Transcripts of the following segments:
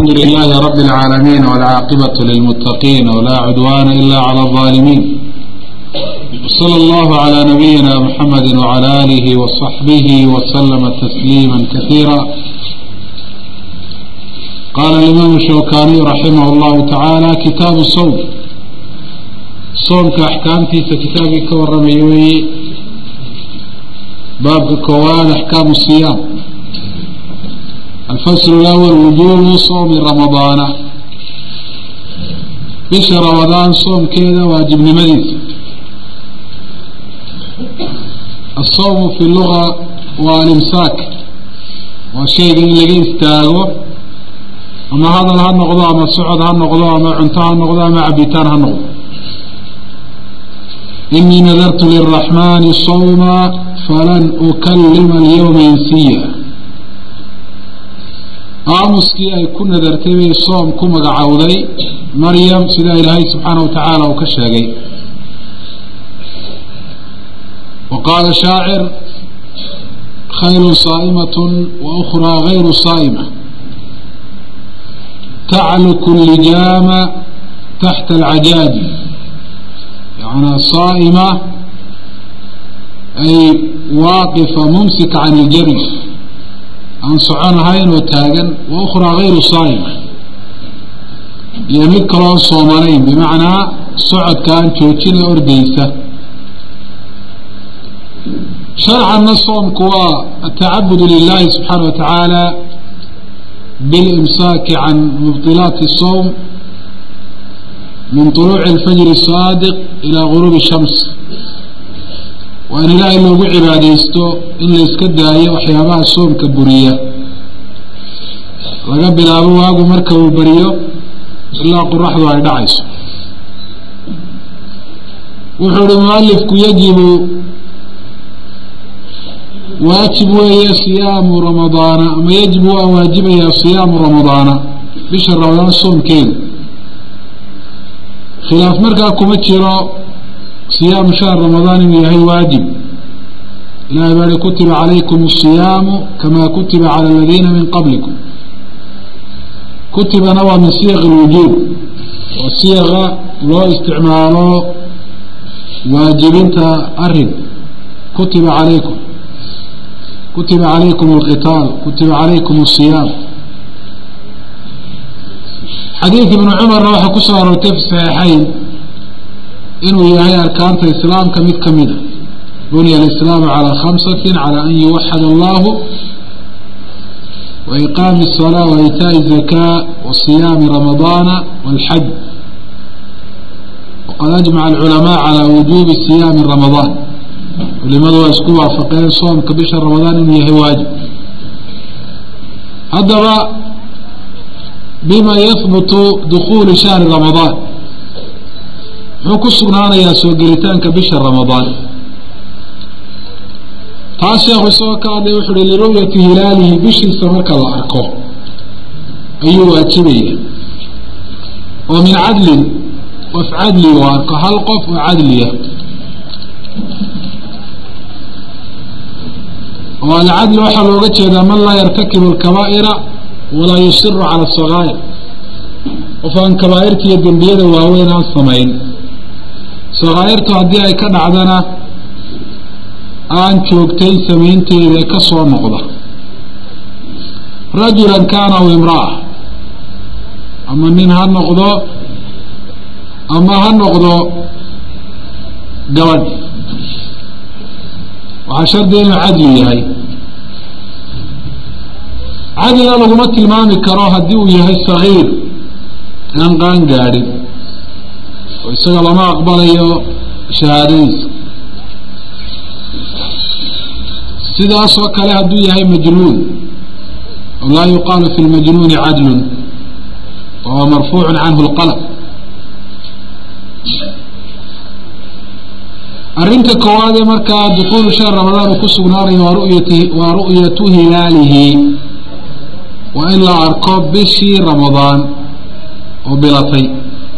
الحمد لله رب العالمين والعاقبة للمتقين ولا عدوان إلا على الظالمين. صلى الله على نبينا محمد وعلى آله وصحبه وسلم تسليما كثيرا. قال الإمام الشوكاني رحمه الله تعالى: كتاب الصوم. صوم كأحكامتي كتابي كورميوي باب كوان أحكام الصيام. الفصل الأول: وجوب صوم رمضان. بش رمضان صوم كذا واجب لمديس. الصوم في اللغة والإمساك، وشيء اللي يستاغو أما هذا هالنقضة أما الصعد هالنقضة أما عنتها هالنقضة أما عبيتان هالنقضة. إني نذرت للرحمن صوما فلن أكلم اليوم إنسيا. آمسكي أي كنا ذرتبي الصوم كما قعودي مريم سيدا إلهي سبحانه وتعالى وكشاقي. وقال شاعر: خير صائمة وأخرى غير صائمة، تعلك اللجام تحت العجاج. يعني صائمة أي واقفة ممسكة عن الجري عن صعان هين وتاغن. وأخرى غير صائمة يمد كلام صومانين، بمعنى صعد كان توتين أرديسة. شرعا الصوم كوا التعبد لله سبحانه وتعالى بالإمساك عن مبطلات الصوم من طلوع الفجر الصادق إلى غروب الشمس، وأن لا إلا عباديستو إلا إسكدها هي وحيابها الصوم كبرية وقبل أبوها ومركب البريو إلا قرح ذو عدعيس. وحول المؤلف يجب واجب وهي صيام رمضان، أما يجب واجب هي صيام رمضان. بشهر رمضان صوم كين خلاف مركا كمتشرا صيام شهر رمضان هي واجب. إلى عبادة كتب عليكم الصيام كما كتب على الذين من قبلكم. كتب نوع من صيغ الوجوب، والصيغة لا استعماله واجبين تأرد. كتب عليكم، كتب عليكم القتال، كتب عليكم الصيام. حديث ابن عمر روح كسر في الصحيحين إنه يهي أركان الإسلام كميدة. بني الإسلام على 5: على أن يوحد الله، وإقام الصلاة، وإيتاء الزكاة، وصيام رمضان، والحج. وقد أجمع العلماء على وجوب صيام رمضان، ولماذا يسكوا فقير صوم كبشر رمضان إنه يهي واجب. هذا بما يثبت دخول شهر رمضان. حكسنا أنا يا سوقريتان كبشر رمضان. تاسع وسوك هذا يحل لرؤية هلاله بشر سمك الله أركوه أيوة أتبيه. ومن عدل وفعدل وأركه هلقف وعدلية. والعدل وحل وقتش إذا من لا يرتكب الكبائر ولا يصر على الصغائر. وفان كبائرتي يدن بيده وهوين الصمين صغائرته هدي أي كان عدنا آن شوكتين سمينتي إذا كسوى النقضة. رجلا كان أو امرأة، أما من هالنقضة أما هالنقضة قود. وعشر دين عدلي هاي عدل لغمة المامي كراهة ديوية هاي الصغير أنقان قاري ويسأل الله ما أقبل أيه شهاديس. سيدا أسوك لها دوية هاي مجنون، ولا يقال في المجنون عدل، وهو مرفوع عنه القلم. أرنت كوادي مركا دخول شهر رمضان وكسو ناري ورؤية هلاله، وإلا أركب بشي رمضان وبلطي.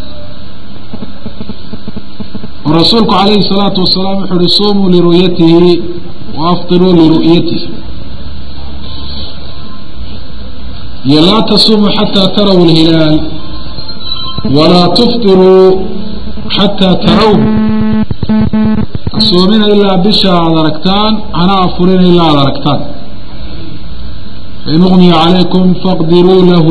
ورسولك عليه الصلاة والسلام يقول: صوموا لرؤيته وأفطروا لرؤيته. لا تصوموا حتى تروا الهلال ولا تفطروا حتى تروا الصومين إلا بشا دركتان أنا أفرين إلا دركتان فإن أغمي عليكم فاقدروا له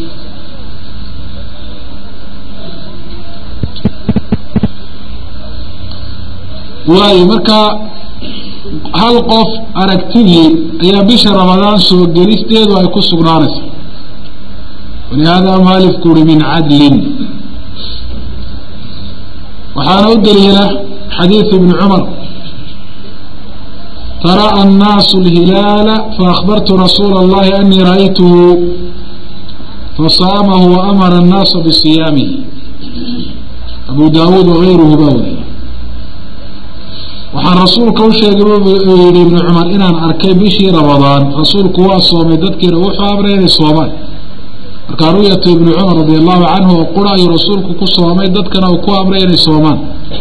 waayo marka hal qof aragtidii ayaa bisha ramadaan soo gelisteedu ay ku sugnaanayso walihaada maalifku uri min cadlin waxaana u daliila xadiiث ibn cumar tara'a الnaasu الhilaala faأkhbartu rasuula اllahi أnii ra'aytuhu fasaamahu وamara الnaasa bصiyaamihi abu daawuud وغayruhu baa weriye waxaan rasuulka u sheegay yidhi ibnu cumar inaan arkay bishii ramadaan rasuulku waa soomay dadkiina wuxuu amray inay soomaan markaa ru'yatu ibnu cumar radi allahu canhu oo qura ayuu rasuulku ku soomay dadkana uu ku amray inay soomaan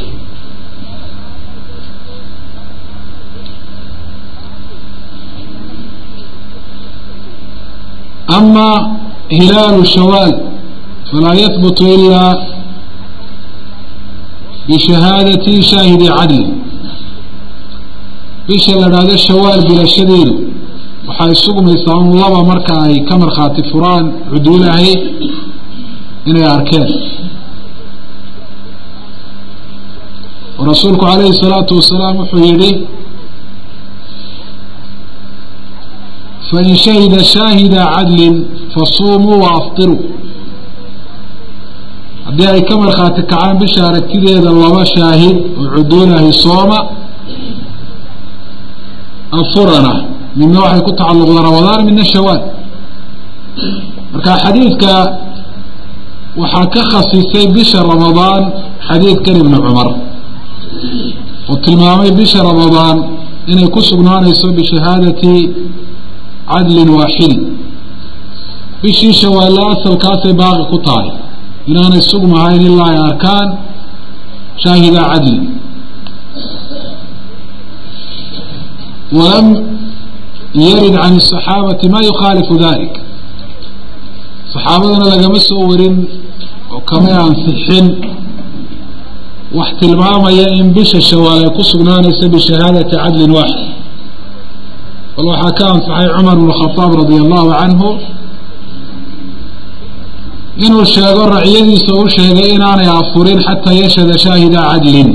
ama hilaalu shawaal falaa yahbutu ilaa bishahaadati shaahidi cadli bisha la dhahdo shawaal bilashadeedu waxay sugmaysaa un laba marka ay ka markhaati furaan cuduulahay inay arkeen oo rasuulku calayhi الsalaatu wasalaam wuxuu yihi fain shahida shaahida cadlin fasuumuu waafطiruu haddii ay ka markhaati kacaan bisha aragtideeda laba shaahid oo cuduulahay sooma afurana midna waxay ku tacalluqda ramadaan midna shawaal marka xadiidka waxaa ka khasisay bisha ramadaan xadiidkan ibnu cumar oo tilmaamay bisha ramadaan inay ku sugnaanayso bishahaadati cadlin waaxidi bishii shawaalla asalkaasay baaqi ku tahay inaanay sugmahayn ilaa ay arkaan shaahida cadli ولم يرد عن الصحاabة ma يkhاaلف ذلك صxaabadana lagama soo warin oo kamay ansixin wax tilmaamaya in bisha shawaal ay ku sugnaanayso bishahaadati cadlin waaxid bal waxaa ka ansaxay cumar بن الخطاab radي الlahu canhu inuu sheego racyadiisa u sheegay inaanay afurin xataa yashhada shaahida cadlin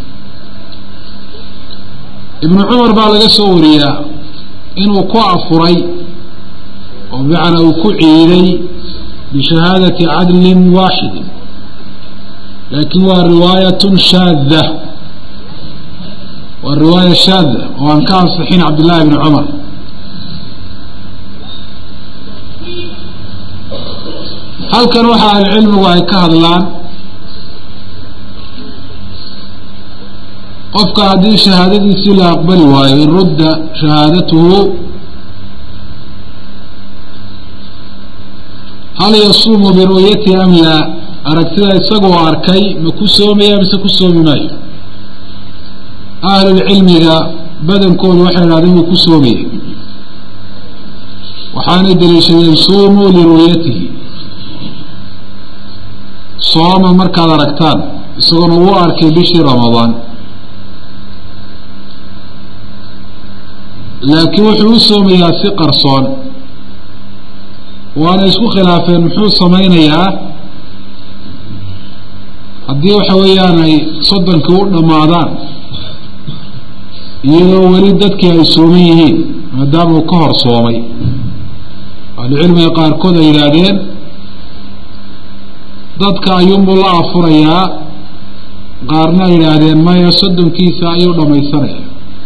ibnu cumar baa laga soo wariyaa inuu ku afuray oo bimacnaa uu ku ciiday bishahaadati cadlin waaxidin laakiin waa riwaayatun shaada waa riwaaya shaada oo aan ka ansixin cabdillahi bni cumar halkan waxa ahlucilmigu ay ka hadlaan qofka haddii shahaadadiisii la aqbali waayo in rudda shahaadatuhu hal yasuumu biru'yati am laa aragtida isagoo arkay ma ku soomaya mise ku soomi maayo ahlulcilmiga badankoodu waxay idhahdeen wuu ku soomaya waxaanay daliishadeen suumuu liru'yatihi sooma markaad aragtaan isagoona wuu arkay bishii ramadaan laakiin wuxuu u soomayaa si qarsoon waana isku khilaafeen muxuu samaynayaa haddii waxa weeyaan ay soddonkii u dhammaadaan iyadoo weli dadkii ay sooman yihiin maadaama uu ka hor soomay ahlucilmiga qaarkood ay yidhaahdeen dadka ayuunbuu la afurayaa qaarna ay yidhaahdeen maya soddonkiisa ayuu dhammaysanaya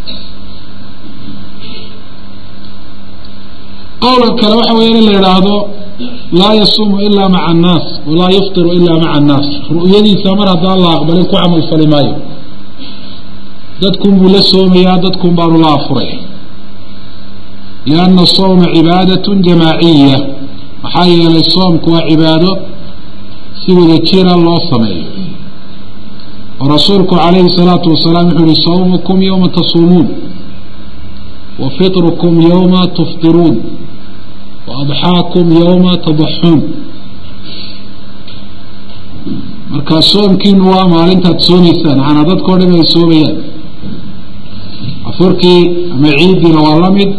qowlka kale waxa weya in la yidhaahdo laa yasuumu ilaa maca annaas walaa yuftiru ilaa maca annaas ru'yadiisa mar haddaan la aqbalin ku camal fali maayo dadkun buu la soomayaa dadkun baanu la afuraya lianna asawma cibaadatun jamaaciya maxaa yeelay soomku waa cibaado si wada jira loo sameeyo oo rasuulku calayhi الsalaatu wasalaam wuxuu yihi sawmukum yowma tasuumuun wa fitrukum yowma tuftiruun وأضحاكم يوم تضحون marka soomkiinu waa maalintaad soomaysaan waxaana dadkao dhan ay soomayaan afurkii ama ciidiina waa la mid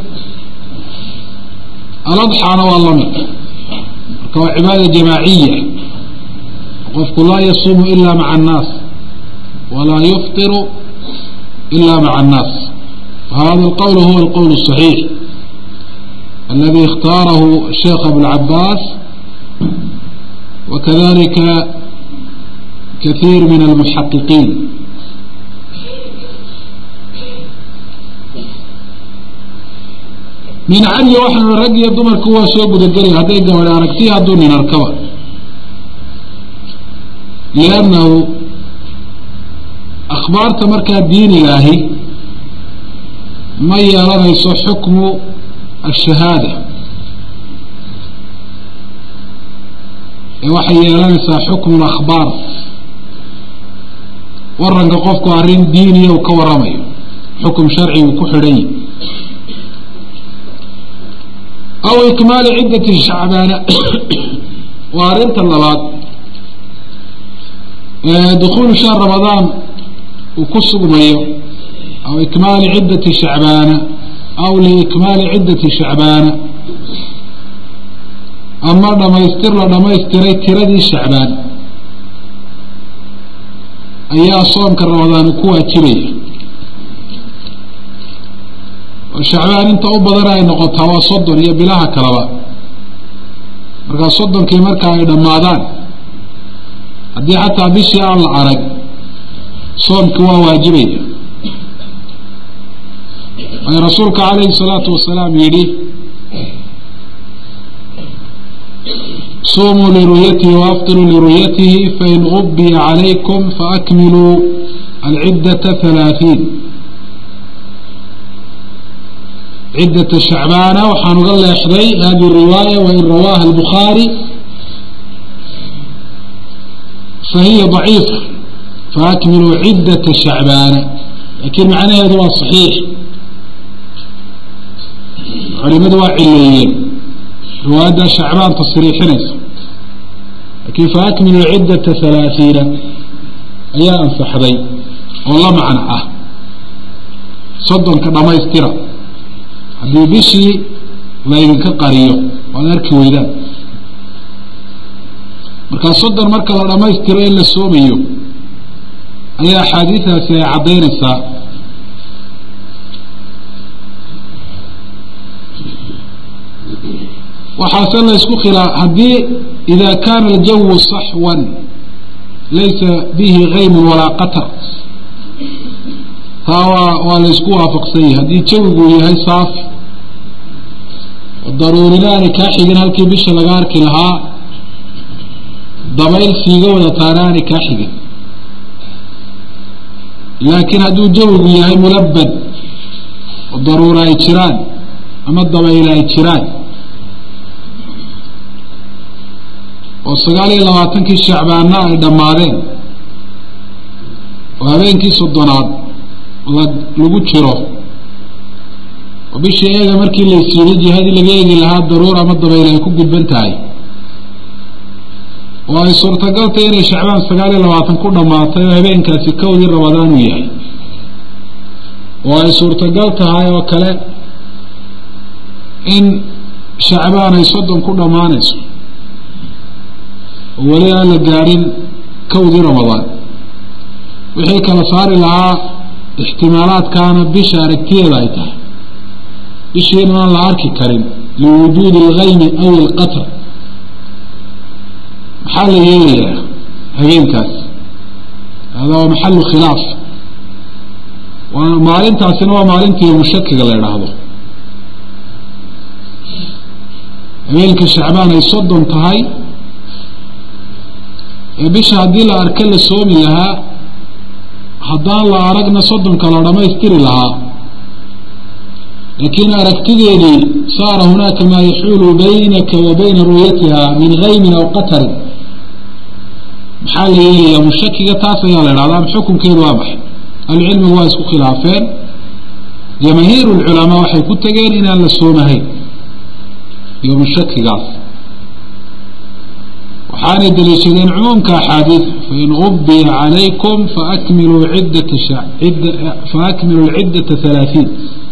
aladxaana waa la mid marka waa cibaada jamaaciya qofku laa yasuumu ila maca annaas walaa yuftiru ila maca annaas وهذا القول هو القول الصحيح الذي اختاره الشيخ أبو العباس وكذلك كثير من المحققين من علي وحنا الرجل يضمر كوا سوق الجري هذا يقول أركتيها دون نركبه لأنه أخبار تمركز الدين الإلهي ما يرى حكم الشهادة وحي يرى حكم الأخبار ورن قفكو عرين ديني وكورمي حكم شرعي وكحري أو إكمال عدة شعبان وعرين طلبات دخول شهر رمضان وكسب ميو أو إكمال عدة شعبان أو لإكمال عدة شعبان أما لما يستر تردي شعبان أيها صوم كرمضان كوها تريه والشعبان انت أبضرها نقطها وصدر هي بلاها كربا مركا صدر كي مركا إذا مادان هدي حتى بشي على العرق صوم كوا واجبية رسولك عليه الصلاة والسلام يري صوموا لرؤيته وافطروا لرؤيته فإن غبي عليكم فأكملوا العدة 30 عدة شعبان وحنقل يحضي هذه الرواية وإن رواها البخاري فهي ضعيفة فأكملوا عدة شعبان لكن معنى هذا صحيح علماء عليين رواية شعبان تصريح نفس لكن فأكملوا عدة 30 أيها أنفحضي والله معنى صدن كما يسترى هذه بشي وينك قريو ونرك ويدان مركا صدن مركا لما يسترى إلا السوميو أيها حديثة سيعطين الساعة وحاصل يسكو خلاف هدي إذا كان الجو صحوا ليس به غيم ولا قطر فهو واليسكو وافق سيه هدي تشوقوا هاي صاف والضروري لا نكاحيقين هالكي بيش لغارك لها ضميل سيقو لطانا نكاحيقين لكن هدو جوقوا هاي ملبد والضرورة يتشران أما الضميل يتشران وصقالي لواتنكي الشعبانا دمادين وهبينكي صدناد لغو تشيرو وبشي ايغا مركي اللي يسيري جهادي لغيغي لها الضرورة مدى بيلا يكون قد بنتاي وهي صورة قلت إني شعبان صقالي لواتنكو دماتي وهبينكا سكودي رمضان وياي وهي صورة قلت هاي وكلا إن شعبان يصدن كل دمانيسو ولي أنا قارين كودي رمضان وحيك لصار لها احتمالات كانت بشاركتية لايتها بشير من العركي كريم لوجود الغيم أو القطر محل يلي هبين كاس هذا هو محل خلاف ومعلن تاسين ومعلن تي مشكك اللي يرهضه هبين كالشعبان يصد انتهاي بيش هدي لا أركل السومي لها هدان لا أرقنا صدن كلا ما يستري لها لكن أركتدي صار هناك ما يحول بينك وبين رؤيتها من غيم أو قطر محل يا مشككة تاسع على العلام حكم كيد واضح العلم هو يسكو خلافين جماهير العلماء وحي كنت جاين إن السومة هي يوم الشك قاص وحاني دليشدين عمومك أحاديث فإن أبي عليكم فأكملوا العدة 30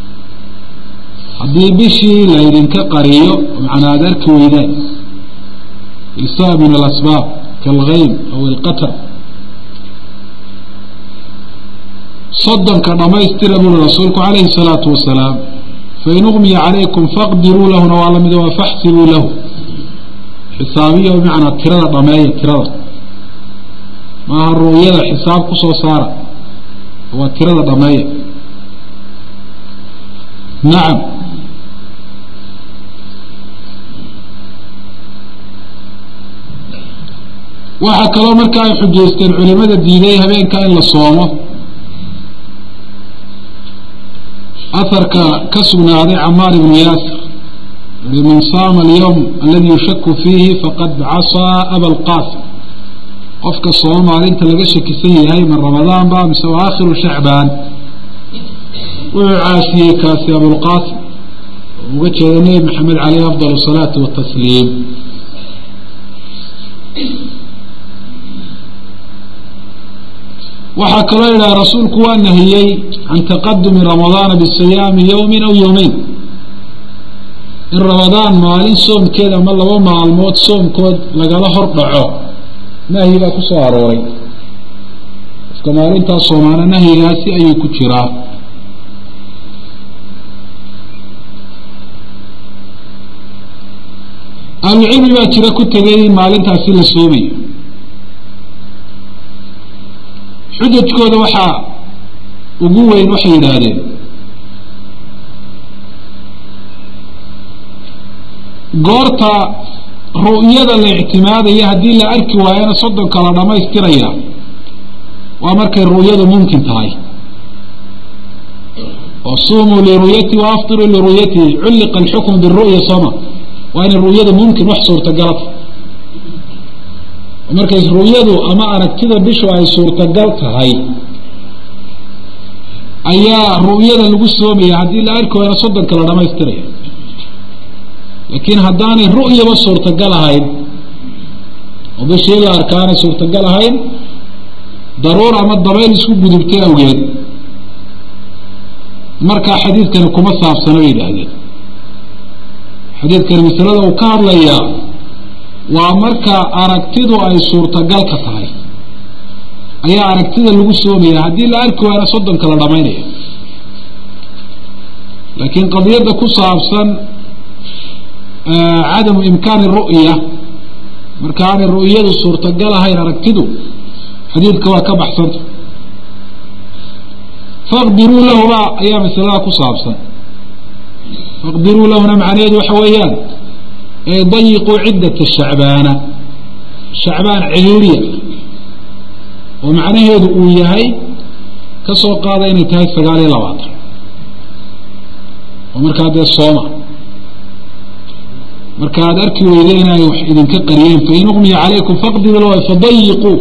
هذه بشي لأيدين كقريو معنى ذلك ويدان لسبب من الأسباب كالغيم أو القتل صدا كما يستلمون رسولك عليه الصلاة والسلام فإن أغمي عليكم فاقدروا له وعلم فاحسبوا له حسابية بمعنى ترى ضمايا ترى ما الرؤية حساب قصو صار هو ترى ضمايا نعم waxaa kaloo markaa ay xujeysteen culimada diiday habeenka in la soomo aharka ka sugnaaday Camaar ibn Yaasir liman saama al-yawm alladhi yashakku fihi faqad asaa Aba al-Qasim qofka sooma maalinta laga shakisan yahay ma Ramadaan ba mise aakhiru Shacbaan wuxuu caasiyay kaasi Abu al-Qasim uga jeedanay Maxamed alayhi afdalu salaatu wa tasliim وحكى إلى رسولك وأنهي عن تقدم رمضان بالصيام يوم أو يومين إن رمضان مالين صوم كذا ما الله ومع الموت صوم كود لقال هربعه نهي لك صاروري فكمالين تصومانا نهي لاسي أي كتشرا العلم باترا كتغي مالين تاسيل الصومي xujajkooda waxaa ugu weyn waxay yidhaahdeen goorta ru'yada la ictimaadaya haddii la arki waayana soddonka la dhammaystiraya waa markay ru'yadu mumkin tahay wasuumuu liru'yati waaftiruu liru'yati culliqa alxukmu biru'ya soma waa in ru'yadu mumkin wax suurtagalata markays ru'yadu ama aragtida bishu ay suurtagal tahay ayaa ru'yada lagu soomaya haddii la arki waayo soddonka la dhammaystiraya laakiin haddaanay ru'yaba suurtagal ahayn oo bishii la arkaanay suurtagal ahayn daruur ama dabayl isku gudubtay awgeed markaa xadiidkani kuma saabsana bay yidhaahdeen xadiidkani masalada uu ka hadlayaa waa marka aragtidu ay suurtagal ka tahay ayaa aragtida lagu soomaya haddii la arki waana soddonka la dhamaynaya laakiin qadiyada ku saabsan cadamu imkaani ru'ya marka aanay ru'yadu suurtagal ahayn aragtidu xadiidka waa ka baxsanta faqdiruu lahuma ayaa masalada ku saabsan faqdiruu lahuna macnaheedu waxa weeyaan ضيقوا عدة شعبان عيورية ومعنى هذا وياهي كسو قاضين تهي سقالي لواطر ومركاد الصومة مركاد أركي ويدينا إذن كقريين فإن أغمي عليكم فاقدروا له فضيقوا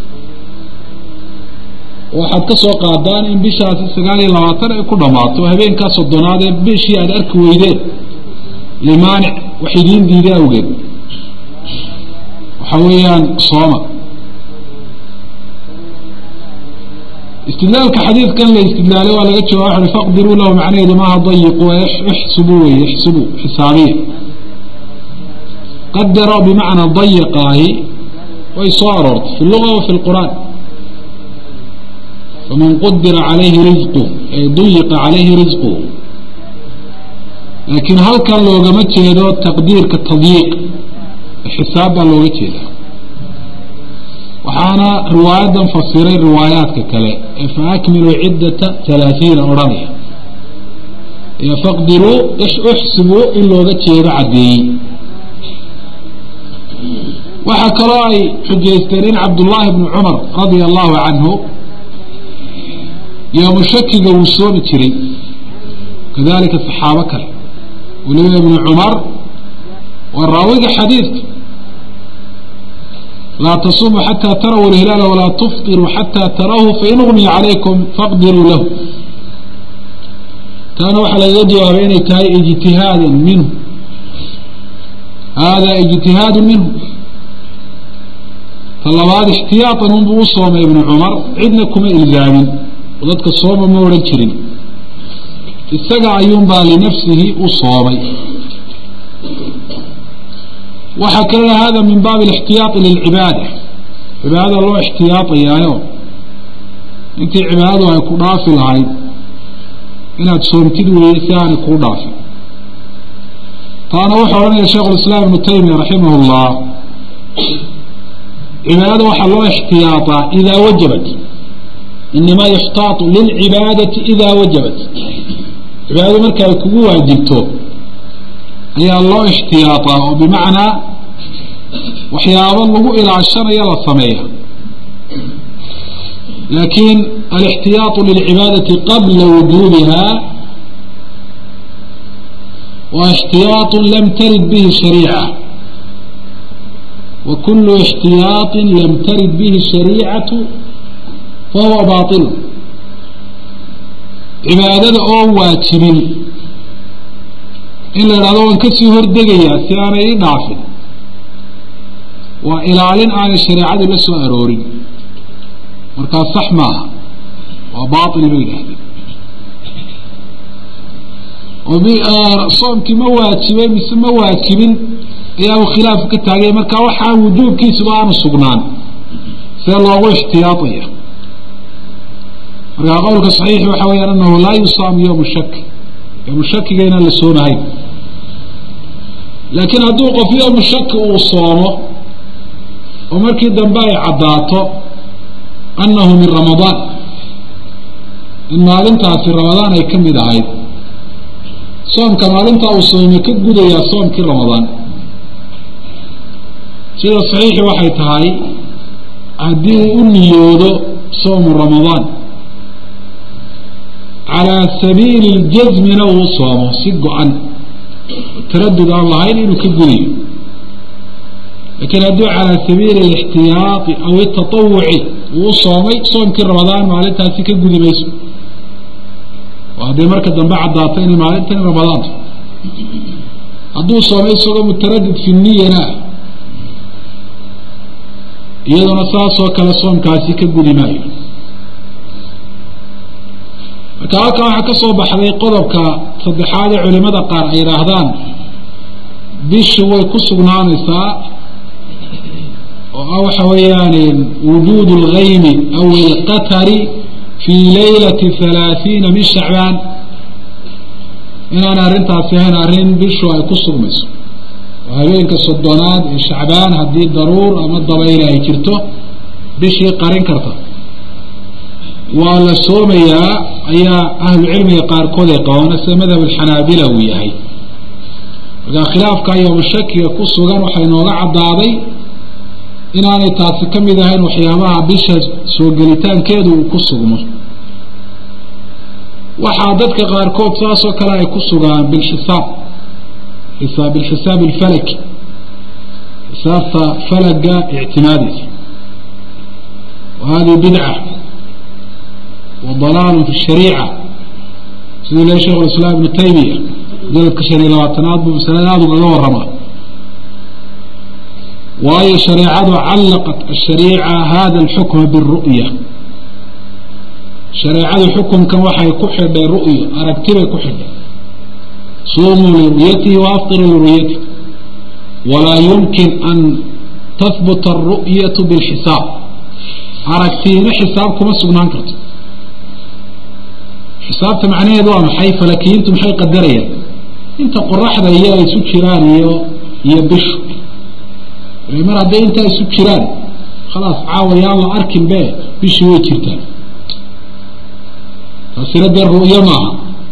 waxaad ka soo qaadaan in bishaasi 9 ay ku dhamaato habeenkaas soddonaad ee bishii aad arki weydeen limaanic waxidiin diiday awgeed waxa weeyaan sooma استدلال كحديث كان لا استدلال ولا جت واحد فقدروا له معناه ما ضيقوا احسبوا يحسبوا حسابية قدروا بمعنى ضيقاه ويصارر في اللغة وفي القرآن فمن قدر عليه رزقه أي ضيق عليه رزقه لكن هل كان لو قمت هذا التقدير كالتضييق الحساب لو قمت هذا وحانا رواية فصيرين روايات ككلاء فأكملوا عدة 30 أورانية فاقدروا احسبوا إلا وقت عدي وحكى رأي حجيسترين عبد الله بن عمر رضي الله عنه يوم الشك وصول تري كذلك الصحابة كلا ولي بن عمر والراوي حديث لا تصوموا حتى تروا الهلال ولا تفطروا حتى تروه فإن أغمي عليكم فاقدروا له كانوا على يدها بين تاي اجتهادا منه هذا اجتهاد منه. فاللباد احتياطا منذ صوم ابن عمر عندكم إلزام وذلك الصوم مورد شرين استقع ينبع لنفسه أصومي. وحكى هذا من باب الاحتياط للعبادة. عبادة الله احتياطي يا يوم انت عبادة يكون رافل هاي إنها تصومتد ويسان يكون رافل. فأنا وحورنا يا شيخ الإسلام ابن تيمية رحمه الله عبادة وحى الله احتياطا إذا وجبت. إنما يحتاط للعبادة إذا وجبت. عبادة مركا يكون واجبته هي الله احتياطا وبمعنى وحياب الله إلى عشان يلا صميها. لكن الاحتياط للعبادة قبل وجوبها واحتياط لم ترد به الشريعة. وكل احتياط لم ترد به الشريعة فهو باطل. عبادة أو واجبين إلا رضوان كسي هردقيا سيانا يضعفن وإلالين عن الشريعة لسو أروري مركز صح معها وباطل بين هذا صومك مواجبين بس مواجبين يا خلاف كتاغي مركا وحا وجوب كيس بان سغنان سي الله احتياطيه. مركا قولك صحيح waxa weeyaan انه لا يصام يوم الشك. يوم الشك جينا لسوناي لكن هدو قف يوم الشك وصومه ومركي دنباي عداته انه من رمضان ان انت في رمضان اي كميد ahayd صوم كما انت وصومي كغديا صوم في رمضان سيدا صحيح waxay tahay hadii uu niyoodo صوم رمضان على سبيل الجزم لو صومه سيقعا تردد الله إنه كقلي. لكن هدو على سبيل الاحتياط أو التطوع وصومي صوم كل رمضان مالتها سيكقلي بيسو وهذا مركز بعد ضاطين مالتها رمضان هدو صومي صوم متردد في النية لا يدو نصاص وكلا صوم كاسي كقلي مايو. كاكا waxaa ka soo baxday qodobka saddexaad ee culimada qaar ay yiraahdaan bishu way ku sugnaanaysaa oo waxa weeyaan wujuud al-ghayb aw al-qatar fi laylati 30 min sha'ban inaan arintaasi ahayn arin bishu ay ku sugmayso habeenka soddonaad ee sha'ban hadii daruur ama dabayl ay jirto bishii qarin karta ولا صوميا أيا أهل العلم يقاركون يقاونا مذهب الحنابلة وياهي وإذا خلاف كان يوم الشك يقص وغان وحينوغا عضاضي إن أنا تاسكم إذا هين وحيامها بيشا سوقلتان كيدو وقص وغمر وحادتك غاركوب ساسو كلا يقص وغان بالحساب الفلك حساب فلك اعتمادي وهذه بدعة وضلال في الشريعة سيدنا شيخ الإسلام ابن تيمية ذلك كشري لواتنات بمسلنات وغلوه الرمى وأي شريعة علقت الشريعة هذا الحكم بالرؤية. شريعة الحكم كوحي كحر بالرؤية أركتب كحر صوموا لرؤيته وأفطروا لرؤيته ولا يمكن أن تثبت الرؤية بالحساب أركتين حسابكم السبنان كرت حسابت معناه ذو محي فلكي انتم محي قدريا انت قرح ذا اياه يسكران يبش المرة دي انت يسكران خلاص عاوي يا الله اركن به بش ويتشرتان فسرد الرؤية معها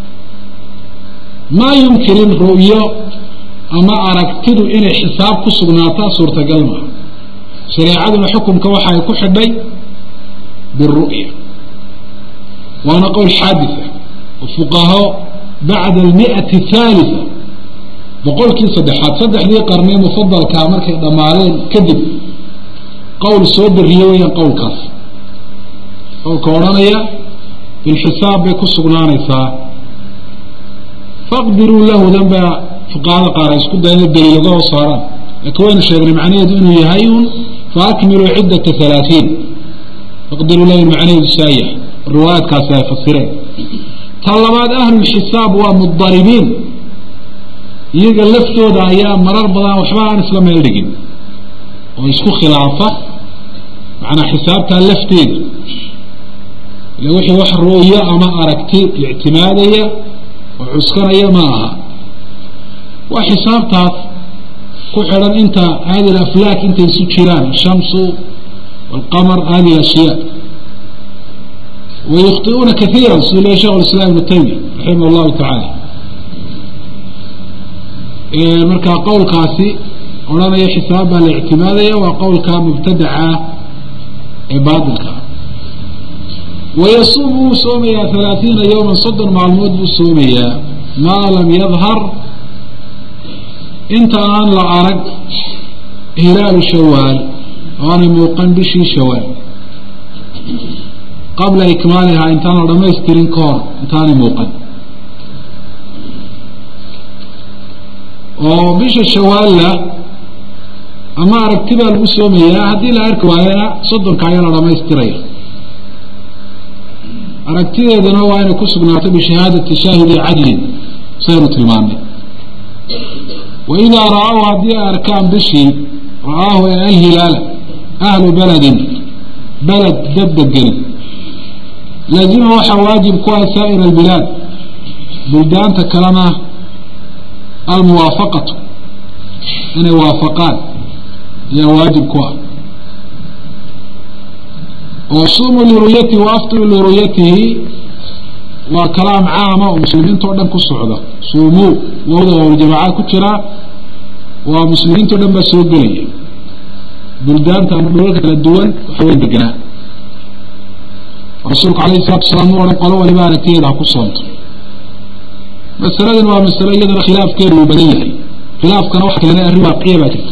ما يمكن الرؤية اما اركتدو الى حساب كسبناتا صورة قلمها شريعة الحكم كوحا يكحبي بالرؤية وانا قول حادثة وفقهاء بعد 100 الثالثة بقول كي صدح لي قرنين مفضل كامر كي ضمارين كذب قول سود الريوية قول كاف قول كورانيا بالحساب بكسبناني فاقدروا له ذنب فقهاء قارئ اسكو دين الدليل وصارا لكن شيء معنيه إنه يهيون فأكملوا عدة 30 فقدروا له المعنيه السايح الروايات كاسا يفسرين طلبات أهل الحساب ومضطربين يجي لفتو دا أيام مرار بضان وحبان إسلام يلدقين ويسكو خلافة معنا حسابتها اللفتين لو وحي وح الرؤية أما أركتي الاعتمادية وعسكرية معها وحسابتها كحرا انت هذه الأفلاك انت يسكران الشمس والقمر هذه الأشياء ويخطئون كثيرا سئل شيخ الإسلام ابن تيمية رحمه الله تعالى مركا قول كاسي ورانا حسابها الاعتمادية وقول كان مبتدعة عبادك ويصوم صوميا 30 يوما صدر مع الموت صوميا ما لم يظهر انت الآن لا أرق هلال شوال وانا موقن بشي شوال قبل إكمالها انتان رمى يسترين كور انتان موقن وبش الشوال لا أما أركتبها الأسومية هدي لا أركوايا صدر كعيانا رمى يسترين أركتبها دنوا أنا كسبنا بشهادة شاهد عدل سيرة المامي وإذا رأوا هدي أركان بشي رآه الهلال أهل بلد دبدل لازم واجب كوا سائر البلاد بلدان تكلمه الموافقة أنا وافقان يا واجب كوا وصوموا لرؤيته وأفطروا لرؤيته وكلام عام ومسلمين تودن كالصعودة صوموا ووضعوا الجماعات كترا ومسلمين تودن بسوق لي بلدان تأمروا الدول وحوين بقناء رسولك عليه الصلاة والسلام ورقلوا ولبارك يدع كالصوت مسألة ومسألة يدر خلاف كير وبنيه خلاف كان وحكي لنا الرواقية باكت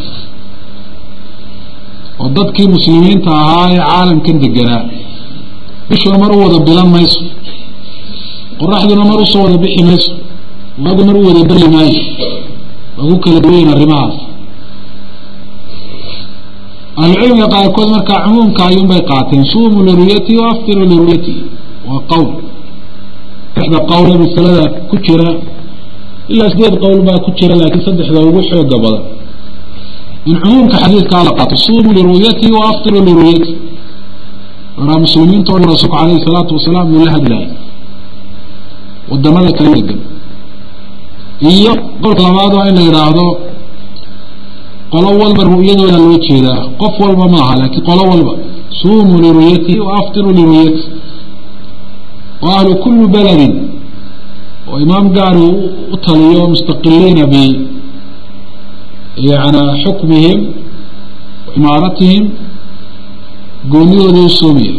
وضدك مسلمين تاهاي عالم كند القناء بشو مروض بلان ما يسو قرحدنا مرو صوت بحي ما يسو وهذا مروض بلي ما يسو وهوك لدوين الرماس العلم قال كل مركع عموم كايوم بيقاتين صوموا لرؤيتي وافطروا لرؤيتي وقول إحدى قول بالثلاثة كتيرة إلا سديد قول ما كتيرة لكن صدح ذا وقوح وقبضا من عموم كحديث قال قاتل صوموا لرؤيتي وافطروا لرؤيتي ورا مسلمين طول رسولك عليه الصلاة والسلام من الله دلائي والدماغ كان يقدم إياه قلت لبعضه إن يراهدو قال أول برؤية ولا الوجه ذا قف والبماها لكن قال أول صوموا لرؤيتي وأفطروا لرؤيتي وأهل كل بلد وإمام قالوا أطلوا مستقلين ب يعني حكمهم وإمارتهم قوموا ذي الصومية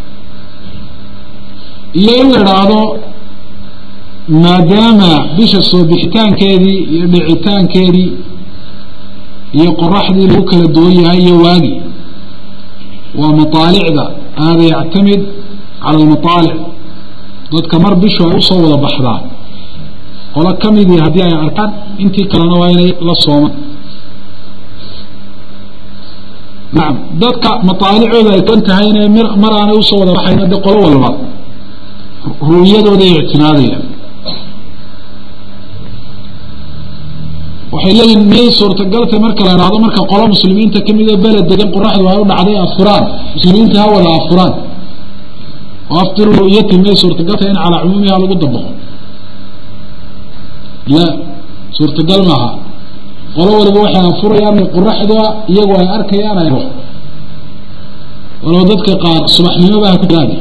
إلا يرادوا ما دام بش الصبحتان كذي يبعتان كذي يقرح ذي الوكل الدوية هي واقي ومطالع ذا هذا يعتمد على المطالع ضد كمر بشوى وصول بحران ولا كم ذي هدية أركان انتي كلنا وين للصوم نعم ضد مطالع ذا كنت هين مرة وصول بحران هذا قلوا ولا رؤية ذي اعتنادية waxay leeyihiin miyay suurtagalta marka la raado marka qolo muslimiinta kamid ah balad degan qoraxdu ay u dhacday afuraan muslimiinta ha wada afuraan وافطروا رؤيتي miyay suurtagalta in ala umumiha lagu dabaqo la suurtagal maaha qolo waliba waxay afurayaan qoraxdu iyagoo ay arkayaan ay ruux walaw dadka qaar subaxnimo baa ku jiraan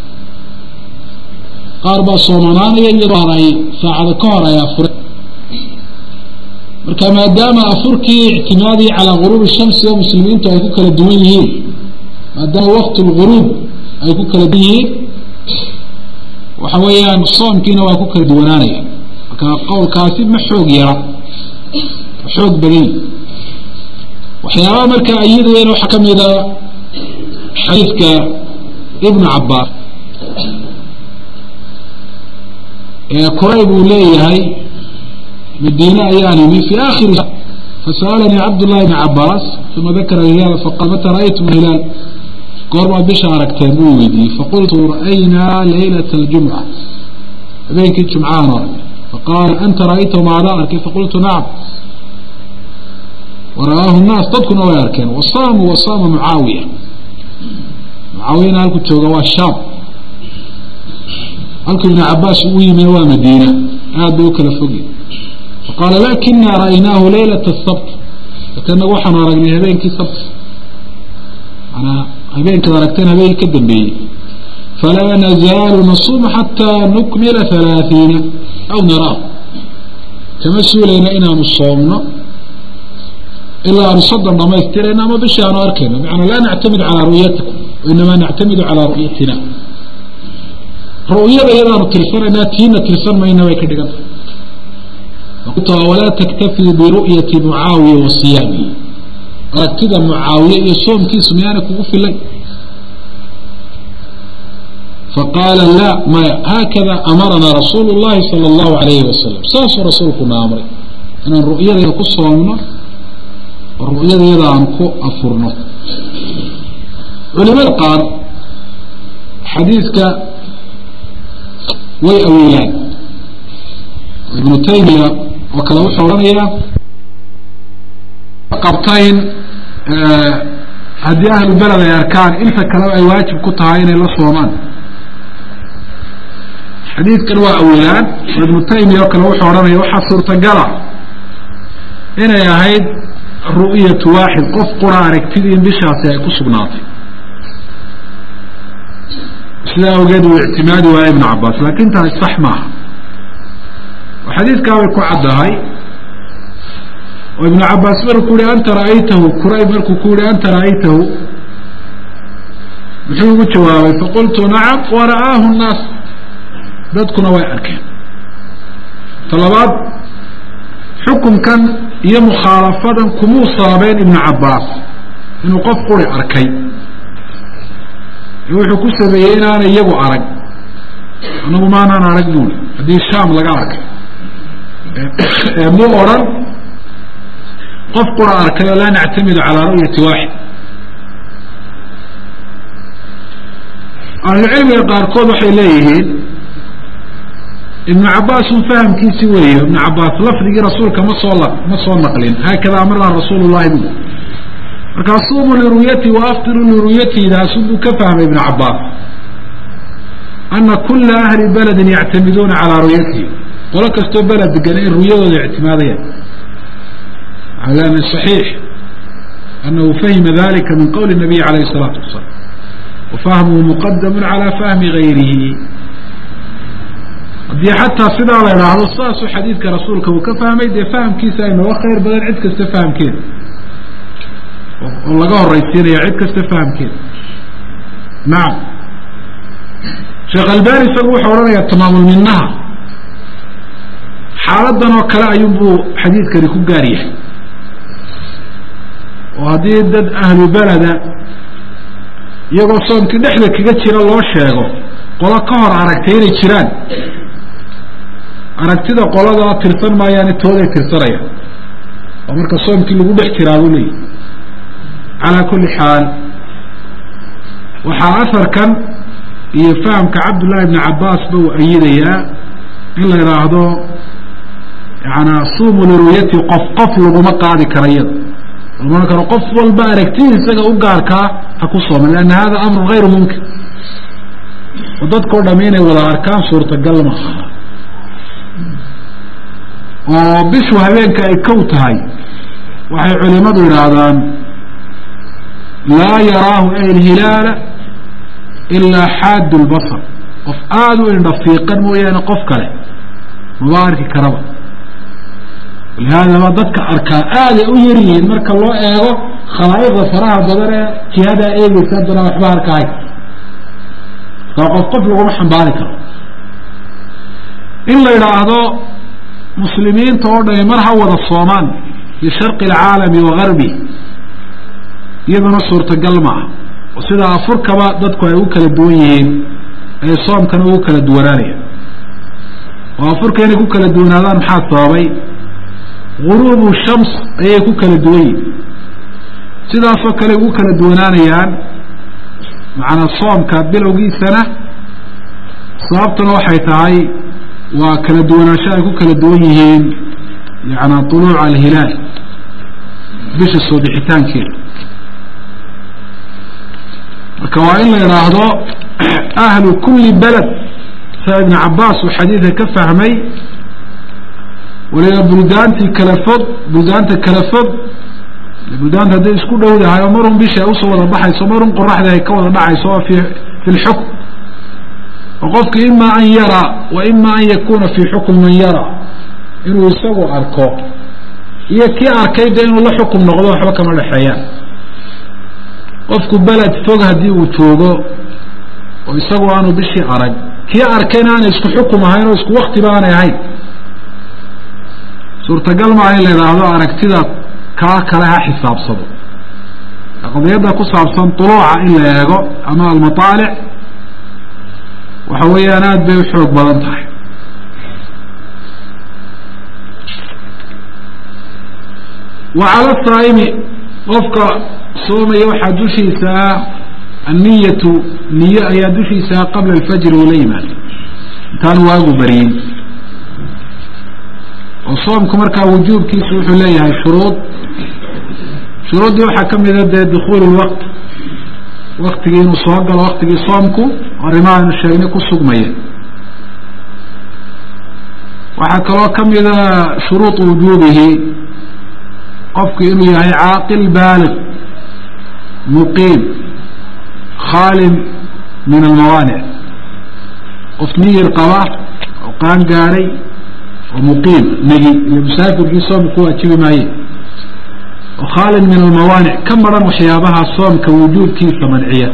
qaar baa soomaanaya iyadoo ay saacada ka hor ay afureen marka maadaama afurkii اعتمادي على غروب الشمس والمسلمين ay ku kala duwan yihiin maadaama waqti الغروب ay ku kala duwan yihiin waxa weeyaan soomkiina waa ku kala duwanaanaya marka qowlkaasi ma xoog yara xoog badan waxyaaba marka ayadeen waxa kamida xadiiska ibn Abbas ee Qurayb uu leeyahay مدينة يعني في آخر فسألني عبد الله بن عباس ثم ذكر الهلال فقال متى رأيتم الهلال قرما بشارك تبويدي فقلت رأينا ليلة الجمعة بينك الجمعان فقال أنت رأيته مع ذلك فقلت نعم ورآه الناس تدكن وياركين وصام معاوية هلكو تشوغوا الشام هلكو ابن عباس ويمي ومدينة هذا بيوكل فوقي فقال لكننا رأيناه ليلة السبت لكن وحنا رأينا هبينك السبت أنا هبينك رأيتين هبينك الدنبي فلا نزال نصوم حتى نكمل 30 أو نراه تمسوا لنا إنا نصومنا إلا أن صدر ما يسترينا ما بشي أنا أركنا يعني لا نعتمد على رؤيتكم وإنما نعتمد على رؤيتنا رؤية إذا نتلفنا تينا تلفنا ما إنما يكدقنا وقلت ولا تكتفي برؤية معاوية وصيامه ركد معاوية يصوم كيس ميانك وقف الليل فقال لا ما هكذا أمرنا رسول الله صلى الله عليه وسلم ساس رسولكنا أمري أن الرؤية يقول صومنا الرؤية يدا أنكو أفرنا علماء قال حديثك ويأويلان ابن تيمية وكلاو حورانيا قبطين هدي أهل البلد ياركان إنت كلاو أي واجب كتهاين إلا صومان حديث كان وأويلان ابن تيمية وكلاو حورانيا وحصر تقرع هنا يا هيد رؤية واحد قف قرآن اكتدين بشاسة يكسب ناطي سلا وجد اعتماد ابن عباس لكن تنصح معها وحديث كاوي كعدة هاي وابن عباس مركولي أنت رأيته كرأي مركولي أنت رأيته بحيث جوابي فقلت نعم ورآه الناس ذاتكنا ويأركين طلبات حكم كان هي مخالفة كمو صابين ابن عباس إنه قف قري أركي يوحو كسبيين أنا يجو أرك أنا ما أنا أرك دون هذه الشام لقى أرك مو أوران قف قري أركي لا نعتمد على رؤية واحد العلم يقال كل حليه ابن عباس فهم كيسي ويه ابن عباس لفظي رسولك ما صلى نقلين هكذا أمرنا رسول الله منه فكصوموا لرؤيتي وأفطروا لرؤيتي إذا سبوا كفهم ابن عباس أن كل أهل بلد يعتمدون على رؤيته ولك استوى بلد قنين رؤيته الاعتمادية على أن الصحيح أنه فهم ذلك من قول النبي عليه الصلاة والسلام وفهمه مقدم على فهم غيره دي حتى صدا على هذا الصاص وحديث كرسولك وكفهمي دي فهم كيسا إنه وخير بدل عدك استفهم كده والله قال رئيسين يا عدك استفهم كده نعم شيخ الباني سقوا حوالي التمام منها حالتنا وكلا يبو حديث كده يكون قاريح وهذه دد أهل بلد يقول صوم كده إحنا كده تشير الله الشيخ قولا كهر عركتين يتشيران aragtida qolada tirsan maayaan tooday tirsanaya oo marka soomkii lagu dhex jiraaway ala kulli xaal waxa asarkan iyo fahamka Abdullah ibn Abbas buu ayidaya in la yiraahdo yana suumu liruyati qaf laguma qaadi karayo marka qof walba aragtiisa isaga u gaarka ha ku soomo lan hada amr ghayr mumkin wadadko dhameynay wada arkaan suurtagal ma aha وبشو هبينك اي كوتهاي وحي علماء يرادان لا يراه اي الهلال الا حاد البصر قف آدو ان رفيقا مويانا قف كله مبارك كربا ولهذا ما ضدك اركا آدي ايريين مركا الله ايغو خلائق فراها بدنا كيادا ايغي سادنا وحبار كاي فقف قف لغو محن بارك إلا يرادو مسلمين تورنا مرها وذا الصومان في شرق العالم وغربه يبنى صورة قلمة وسيدا فركبا ضدكو يوكل الدويين أي صوم كانوا يوكل الدورانية وفركا يوكل الدورانيان محاد طابي غروب الشمس أي كوكا لدوي سيدا فكالي كوكا لدونانيان معنا الصوم كابلو جي سنة صابتنا وحيتاي وكلا دوناشا كوكا لدويهين يعني طلوع الهلال بش الصديحتان كير الكوائن يراهدو أهل كل بلد سيدنا عباس وحديثة كفهمي وليا بلدانتي كلفض بلدانتي كلفض البلدان هذا يسكون دولة هاي أمرهم بيش أوصل الضحي سمرهم قرح ذا يكون الضحي سواء في الحكم وقفك إما أن يرى وإما أن يكون في حكم من يرى إنه يسوى أركو يكي أركي دين الله حكم نغضوه حبكة من الحياة قفك بلد فوق هدي وتوغو ويسوى أنه بشي أرق كي أركينا أن يسكو حكم هاي ويسكو وقت بانا هاي سورة قلمة هاي اللي ذهدو أركتدا كاكا لها حساب صدو قضية كساب صن طلوعة إلا يغو أما المطالع وحويانات بيوحوك بلنطح وعلى الصائم قفك صوم يوحى دوشي ساعة النية نية يا دوشي ساعة قبل الفجر وليمان كان واقو برين وصوم كمركا وجوب كيس وحليها شروط يوحى كم إذا دخول الوقت وقت جين وصاقل وقت جين صومكو ورمان الشيخنكو السقمية وحكوا كم إذا شروط وجوبه قفك إنه يعني عاقل بالغ مقيم خال من الموانع قفني القواة وقان قاري ومقيم نجي يمسافر في صوم كو أتشبه معي وخال من الموانع كم مرة وحيابها الصوم كوجوب كيس منعية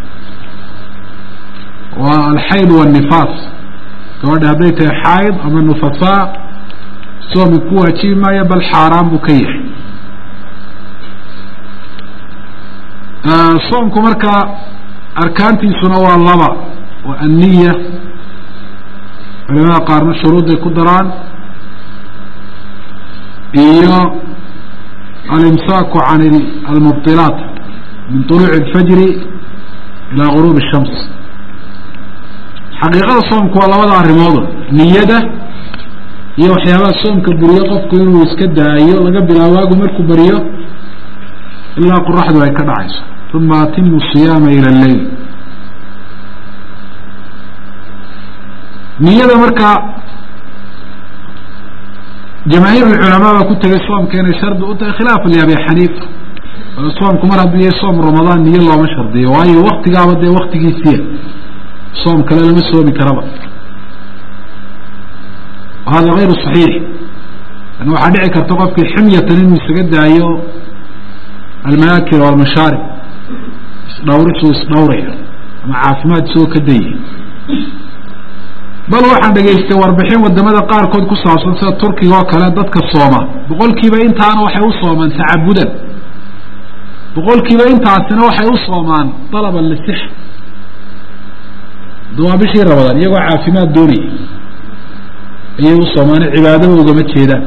والحيض والنفاس كورد هديت حائض أما النفساء صوم كو أتشبه معي بل حرام بكيح صوم كمركا أركانتي سنوى اللبا والنية علماء قارن الشروط دي كدران إياه الإمساك عن المبطلات من طلوع الفجر إلى غروب الشمس حقيقة الصوم كو الله وضع الرموضة نيادة إياه وحيابات الصوم كبرية قفكو إنه يسكدها إياه لقبل أواقو مركو برية إلا قل رحض ويكاد عيسى ثم أتم الصيام إلى الليل نيادة مركا جماهير العلماء كنت الصوم كان يشرد خلاف لأبي حنيفة الصوم كمرة بيه صوم رمضان نية الله مشهر دي وأي وقت قابل دي وقت قيسية صوم كلا لمسه بكربة وهذا غير صحيح لأنه حديعك ارتقف في حمية لأنه يستقد أيو الماكل والمشارب دورته ويسدوريه مع عافمات سوى كديه بل waxaan dhageystay warbixin wadamada qaar kood ku saabsan sida Turkiga oo kale dadka Sooma boqolkiiba intaana waxay u soomaan tacabudan boqolkiiba intaasina waxay u soomaan talaba lisix dawaabishi Ramadan iyagoo caafimaad doonay ayay u soomaan cibaado uga ma jeedaan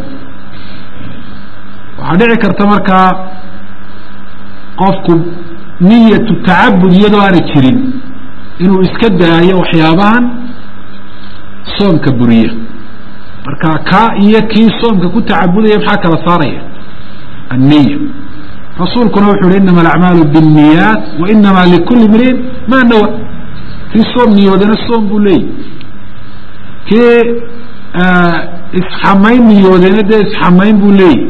waxa dhici karta markaa qofku niyatu taabud iyadoo aan jirin inuu iska daayo waxyaabahan soomka buriya marka ka iyo kii soomka ku tacabudaya maxaa kala saaraya an-niyya rasuulkuna wuxuu yiri inama al-a'malu bin-niyyat wa inama likulli imrin ma nawa fi soom niyoodana soom buu leeyahay kii isxamayn niyoodana de isxamayn buu leeyahay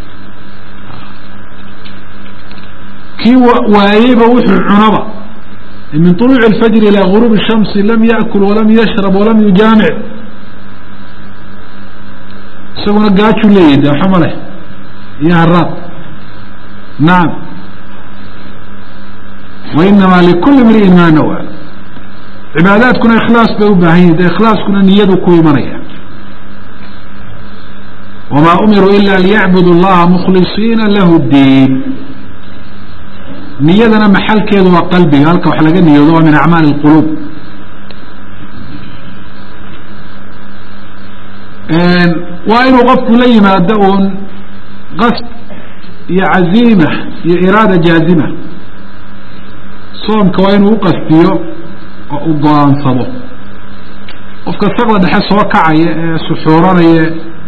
kii waayeba wuxuu cunaba من طلوع الفجر إلى غروب الشمس لم يأكل ولم يشرب ولم يجامع سوى قاتشو ليه ده حمله يا الرب نعم وإنما لكل امرئ ما نوى عبادات كنا إخلاص بأوباهين ده إخلاص كنا نيده كوي مريا وما أمروا إلا ليعبدوا الله مخلصين له الدين نيادنا محل كيد وقلبي هلك وحلقة نيادها من أعمال القلوب وإنه قفت لي ما دعون qasd iyo caziima iyo iraada jaazima soomka waa inuu uqasdiyo oo u go-aansado qofka saqda dhexe soo kacaya ee suxuuranaya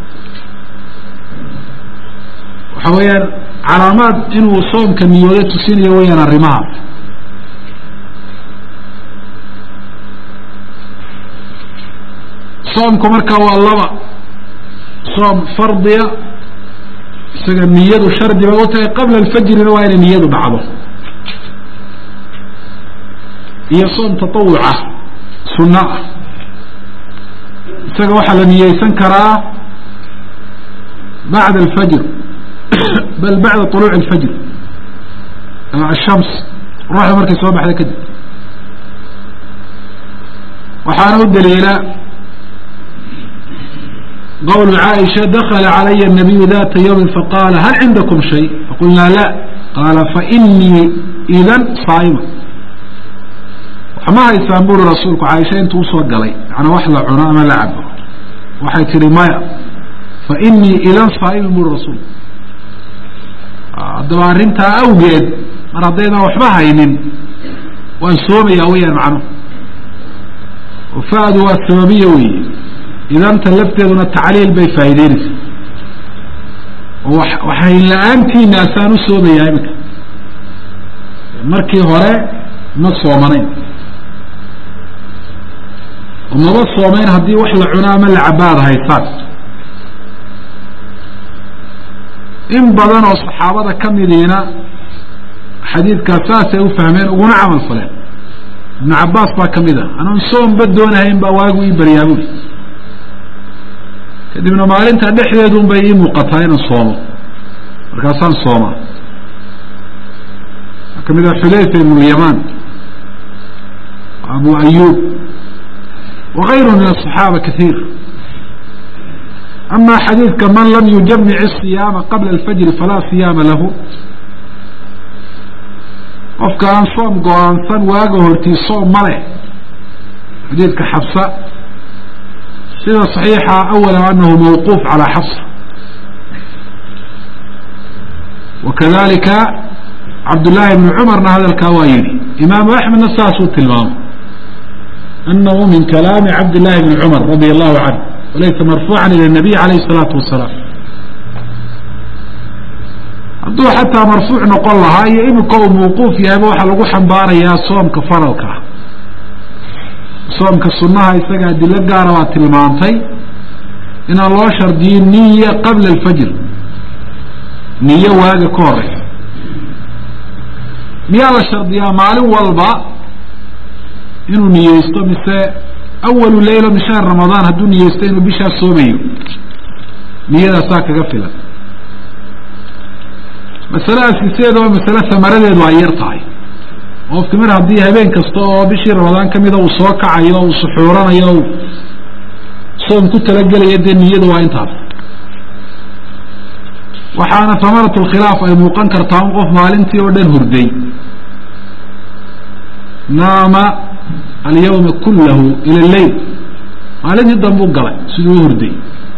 waxa weeyaan calaamaad inuu soomka niyoodo tusinayo weyaan arrimahaas soomku markaa waa laba soom fardiya isaga niyadu shardi bay u tahay qabla alfajrina waa inay niyadu dhacdo iyo soom tatawuca sunna ah isaga waxaa la niyeysan karaa bacda alfajr bal bacda طuluuc alfajr ashams ruuxda markay soo baxda kadib waxaana u daliila qwl caaisha dakla calaya الnabiyu data ywmi faqala hal cindakum shay faqulnaa la qaala fainii idan saa'ima waxma haysaan buri rasuulku caaisha intuu usoo galay yana wax la cuno ama la cabo waxay tihi maya fainii idan saa'ima buri rasuulku haddaba arrintaa awgeed mar haddaydaan waxba haynin waan soomayaa weyaan macnuhu fa'du waa sababiya weeye idanta lafteeduna tacliil bay faa'ideynaysa oo waxay la-aantiina asaan u soomayaa iminka markii hore ma soomanayn oo maba soomayn haddii wax la cuno ama la cabaad haysaan in badan oo saxaabada ka midiina xadiidkaas saasay u fahmeen uguna camal faleen ibnu cabaas baa ka mid ah anaan soomba doonahayn baa waagu ii baryaa buri kadibna maalinta dhexdeedun bay ii muuqataa inaan soomo markaasaan soomaa waxaa kamid ah xudayfa ibn lyamaan abu ayub wagayru min aلصaxaaba kaiir ama xadiidka man lam yujamic الصiyaama qabla alfajri falaa siyaama lahu qofka aan soom go-aansan waaga hortii soom ma leh xadiidka xabsa sida صaxiixa awala anahu mawquuf calى xafsa wakadalika cabdullaahi ibnu cumarna hadalkaa waa yihi imaamu axmedna saasuu tilmaamay anahu min kalaami cabdillahi bni cumar radi allahu canه walaysa marfuuca ilى الnabiy alayh الsalaatu wasalaam hadduu xataa marfuuc noqon lahaa iyo imika uu mawquuf yahayba waxaa lagu xambaarayaa soomka faralka ah soomka sunaha isaga adilo gaara baa tilmaantay inaan loo shardiyin niya qabla alfajr niyo waaga ka horeysa miyaa la shardiyaa maalin walba inuu niyeysto mise awalu leyla min shahr ramadaan hadduu niyeysto inuu bishaas soomayo niyadaasaa kaga filan masaladaas sideedaba masale samaradeedu ay yar tahay qofka mar haddii habeen kasta oo bishii ramadaan kamida uu soo kacayo uu suxuuranayo soom ku talagelayo dee niyadu waa intaas waxaana hamaratu lkhilaaf ay muuqan kartaa un qof maalintii oo dhan hurday naama alyawma kullahu ila lleyl maalintii danbuu galay siduu u hurday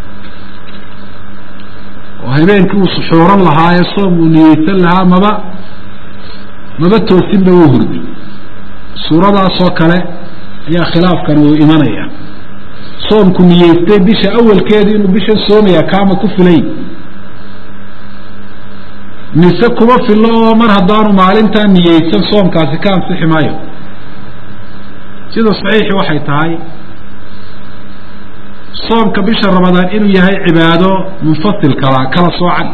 oo habeenkii uu suxuuran lahaa ee soom uu niyeysan lahaa maba toosinba wuu hurday suuradaasoo kale ayaa khilaafkan uu imanaya soomku niyeystay bisha awalkeeda inuu bishan soomaya kaama ku filay mise kuma filo oo mar haddaanu maalintaa niyeysan soomkaasi ka ansixi maayo sida saxiixi waxay tahay soomka bisha ramadaan inuu yahay cibaado munfasil kala soocan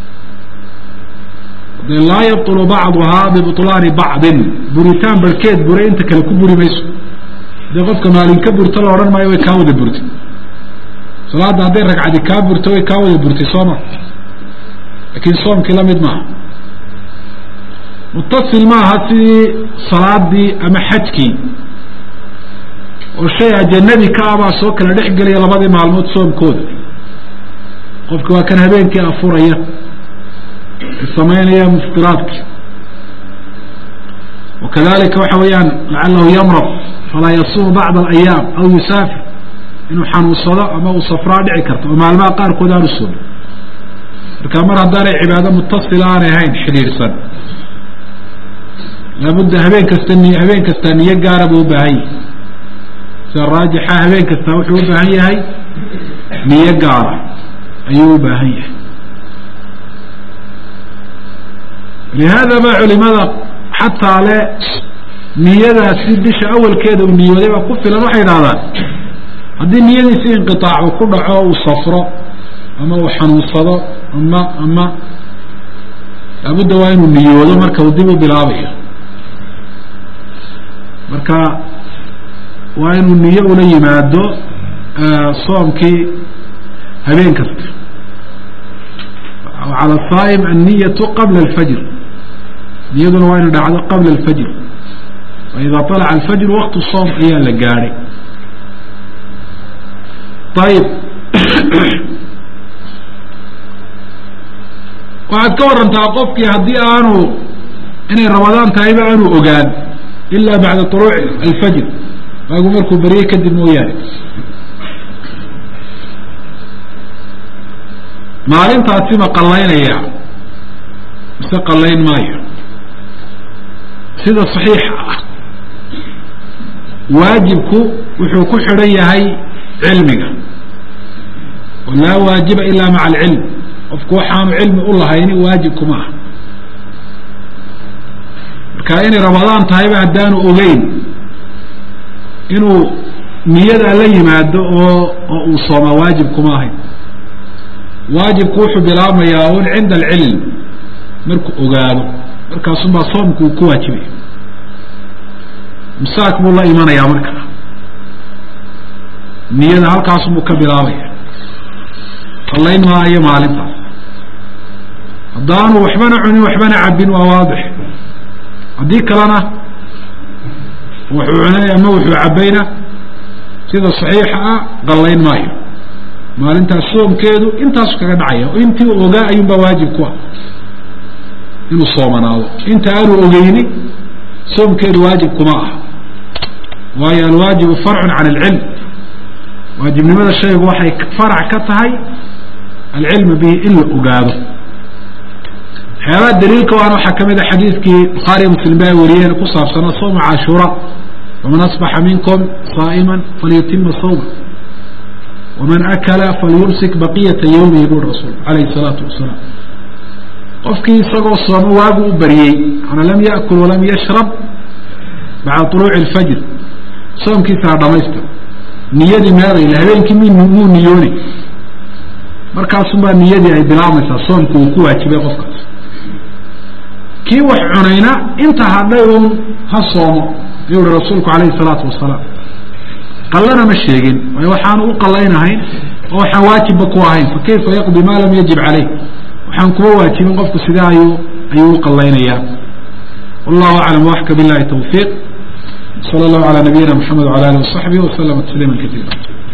de laa yabطulu bacduhaa bibطlaani bacdin buritaan barkeed buray inta kale ku buri mayso hadii qofka maalin ka burto la odhan maayo way kaa wada burtay salaadda hadday ragcadi kaa burto way kaa wada burtay sooma laakiin soomkii lamid maaha mutasil maaha sidii salaadii ama xajkii oo shay ajanabi ka abaa soo kala dhex gelaya labadii maalmood soomkooda qofka waa kan habeenkii afuraya samaynaya muftiraadki wakadalika waxa weeyaan lacalahu yamrad falaa yasuumu bacda alayaam aw yusaafir inuu xanuunsado ama uu safraa dhici karto oo maalmaha qaarkood aanu soomin marka mar haddaanay cibaado mutasila aanay ahayn xidhiidhsan laabudda habeen kasta niyo gaara buu u baahan yahay sida raajixa habeen kasta wuxuu u baahan yahay niyo gaara ayuu u baahan yahay lihaada ba culimada xataa le niyadaasi bisha awalkeeda uu niyooday baa ku filan waxay idhahdaan haddii niyadiisi inqiaac uu ku dhaco uu safro ama uu xanuunsado ama laabudda waa inuu niyoodo marka uu dib u bilaabayo marka waa inuu niyo ula yimaado soomkii habeen kasta calى الصاa'م النiyة qabla الfajr niyaduna waa inu dhacdo qabla الfajr وإida طalca الfajr waqt الصوم ayaa la gaadhay ayb waxaad ka warantaa qofkii haddii aanu inay ramadaan tahayba aanu ogaan ila baعda طuluuع الfajr waagu markuu berye kadib mooyaane maalintaasi ma qallaynaya mise qallayn maayo sida صaxiixa ah waajibku wuxuu ku xidhan yahay cilmiga laa waajiba ila maca alcilm qofku waxaanu cilmi u lahayni waajibkuma ah marka inay ramadaan tahayba haddaanu ogeyn inuu niyada la yimaado oo uu sooma waajibkuma ahayn waajibku wuxuu bilaabmayaa un cinda alcilm markuu ogaado markaasun baa soomku uu ku waajibaya imsaak buu la imanayaa marka niyada halkaasun buu ka bilaabaya qallayn maayo maalintaas haddaanu waxbana cunin waxbana cabin waa waadix haddii kalena wuxuu cunay ama wuxuu cabayna sida saxiixa ah qallayn maayo maalintaas soomkeedu intaasu kaga dhacaya intii uu ogaa ayuunbaa waajib ku ah inuu soomanaado inta aanu ogeyni soomkeedu waajib kuma ah waayo alwaajibu farcun can alcilm waajibnimada shaygu waxay farac ka tahay alcilmu bihi in la ogaado waxyaabaha daliilka waana waxaa kamid a xadiidkii bukhaariya muslim ba ay wariyeen ku saabsanaa sawma cashuura waman asbaxa minkum saa'ima falyutima sawma waman akala falyumsik baqiyata yawmihi buri rasuul alayhi الsalaatu wasalaam qofkii isagoo sooma waagu u baryey ana lam yaأkul walam yashrab bacda طuluuci اlfajr soomkiisaa dhamaystir niyadii meeday ila habeenkii muu niyooni markaasun baa niyadii ay bilaabmaysaa soomku uu ku waajibay qofkaas kii wax cunayna inta hadhay un ha soomo ayuu uhi rasuulku alayhi الsalaatu wasalaam qallana ma sheegin waayo waxaanu u qallaynahayn oo waxaan waajibba ku ahayn fakayfa yaqdi ma lam yajib caleyh waxaan kuwa waajibin qofku sidee ayuu u qallaynayaa wallahu aclam waxka billahi tawfiiq salى اllahu alى nabiyina mxamed wala alih waصaxbihi waslama tasliima katiira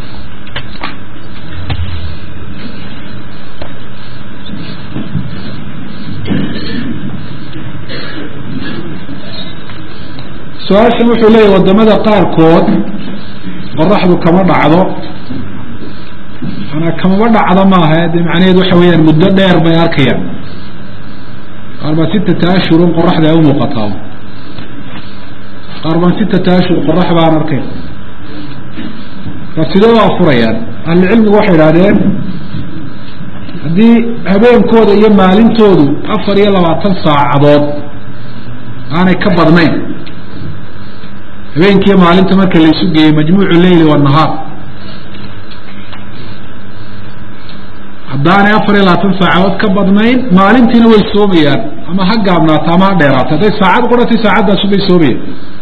su-aashan wuxuu leeyahy wadamada qaarkood qoraxdu kama dhacdo ana kamaba dhacdo maaha de macnaheedu waxa weeyaan muddo dheer bay arkayaan qaar baa 6 ashhurun qoraxda ay u muuqataa qaar baan 6 ashhur qorax baan arkay sidee waa furayaan ahlucilmigu waxay idhahdeen haddii habeenkooda iyo maalintoodu 24 saacadood aanay ka badnayn habeenkiiyo maalinta marka laysu geeyey majmuucu leyli wanahaar haddaanay 24 saacadood ka badnayn maalintiina way soomayaan ama ha gaabnaato ama ha dheeraato hadday saacad quratay saacadaasu bay soomayaan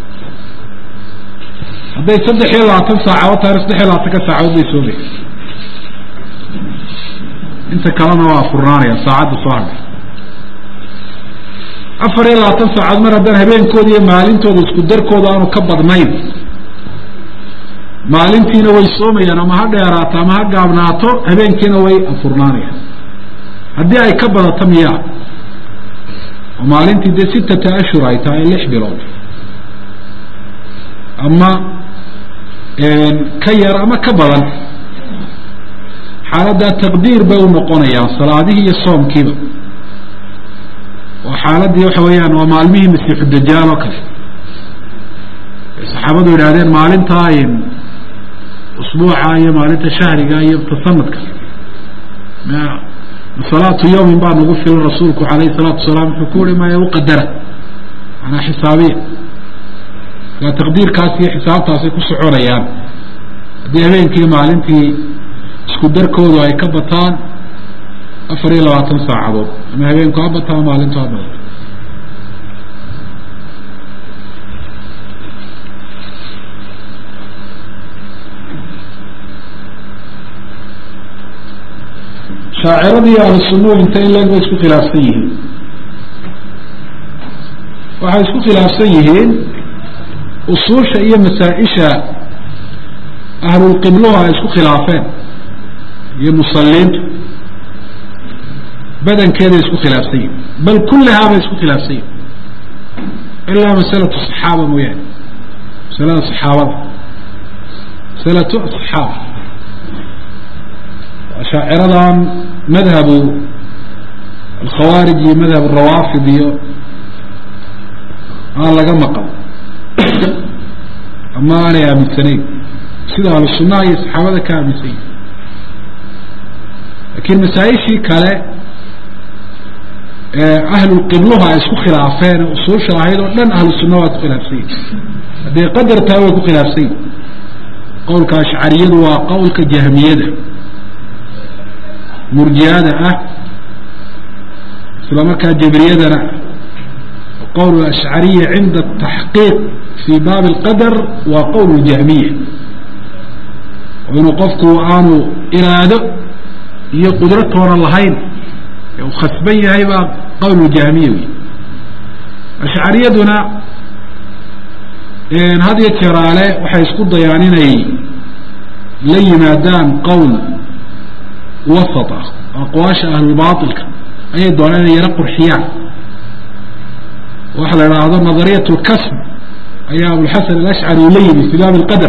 hadday 23 saacadood tahay 23 saacadood bay soomayaan inta kalena waa furnaanaya saacadda soo hadhay 24 saacadood mar haddaan habeenkooda iyo maalintooda isku darkooda aanu ka badnayn maalintiina way soomayaan ama ha dheeraato ama ha gaabnaato habeenkiina way furnaanayaan haddii ay ka badato miyaa oo maalintii dee 6 ashhur ay tahay 6 bilood ama ka yar ama ka badan xaaladdaa taqdiir bay u noqonayaan salaadihii iyo soomkiiba oo xaaladii waxa weeyaan waa maalmihii masiixu dajaal oo kale saxaabadu yidhahdeen maalintaa usbuuca iyo maalinta shahriga iyo tasanadka salaatu yawmin baa nagu filan rasuulku alayhi الsalaatu wasalaam wuxuu ku uri maya uqadara manaa xisaabiya markaa taqdiirkaas iyo xisaabtaasay ku soconayaan haddii habeenkii maalintii isku darkoodu ay ka bataan 24 saacadood ama habeenku ha bataa maalintu ha badato shaaciradii ahlusunuhu inta in leeg bay isku khilaafsan yihiin waxay isku khilaafsan yihiin usuusha iyo masaa-isha ahlulqibluhu ay isku khilaafeen iyo musaliintu badankeeday isku khilaafsan yihin bal kullahaa bay isku khilaafsan yihin ilaa masalatu saxaaba mooyaane masalada saxaabada masalatu asaxaaba shaaciradan madhabu alkhawaarij iyo madhab alrawaafid iyo aan laga maqal ama aanay aaminsanayn sida ahlu sunnaha iyo saxaabada ka aaminsan yihin lakin masaa-ishii kale ahlulqibluha ay isku khilaafeen usuusha ahayd oo dhan ahlu sunna waa ku khilaafsan yihin hadday qadar tahay way ku khilaafsan yihin qowlka ashcariyadu waa qowlka jahmiyada murjiyada ah isla markaa jabriyadana qowl ashcariya cinda ataxqiiq fi baabi alqadar waa qowl ljahmiya oo inuu qofku aanu iraado iyo qudro toona lahayn u khasban yahay baa qowl jahmiya wey ashcariyaduna had iyo jeeraale waxay isku dayaan inay la yimaadaan qowl wasat ah aqwaasha ahlulbailka ayay doonaan inay yaro qurxiyaan waxa la idhaahdo nadariyat lkasb ayaa abulxasan alashcari uu la yimi fi baabi alqadar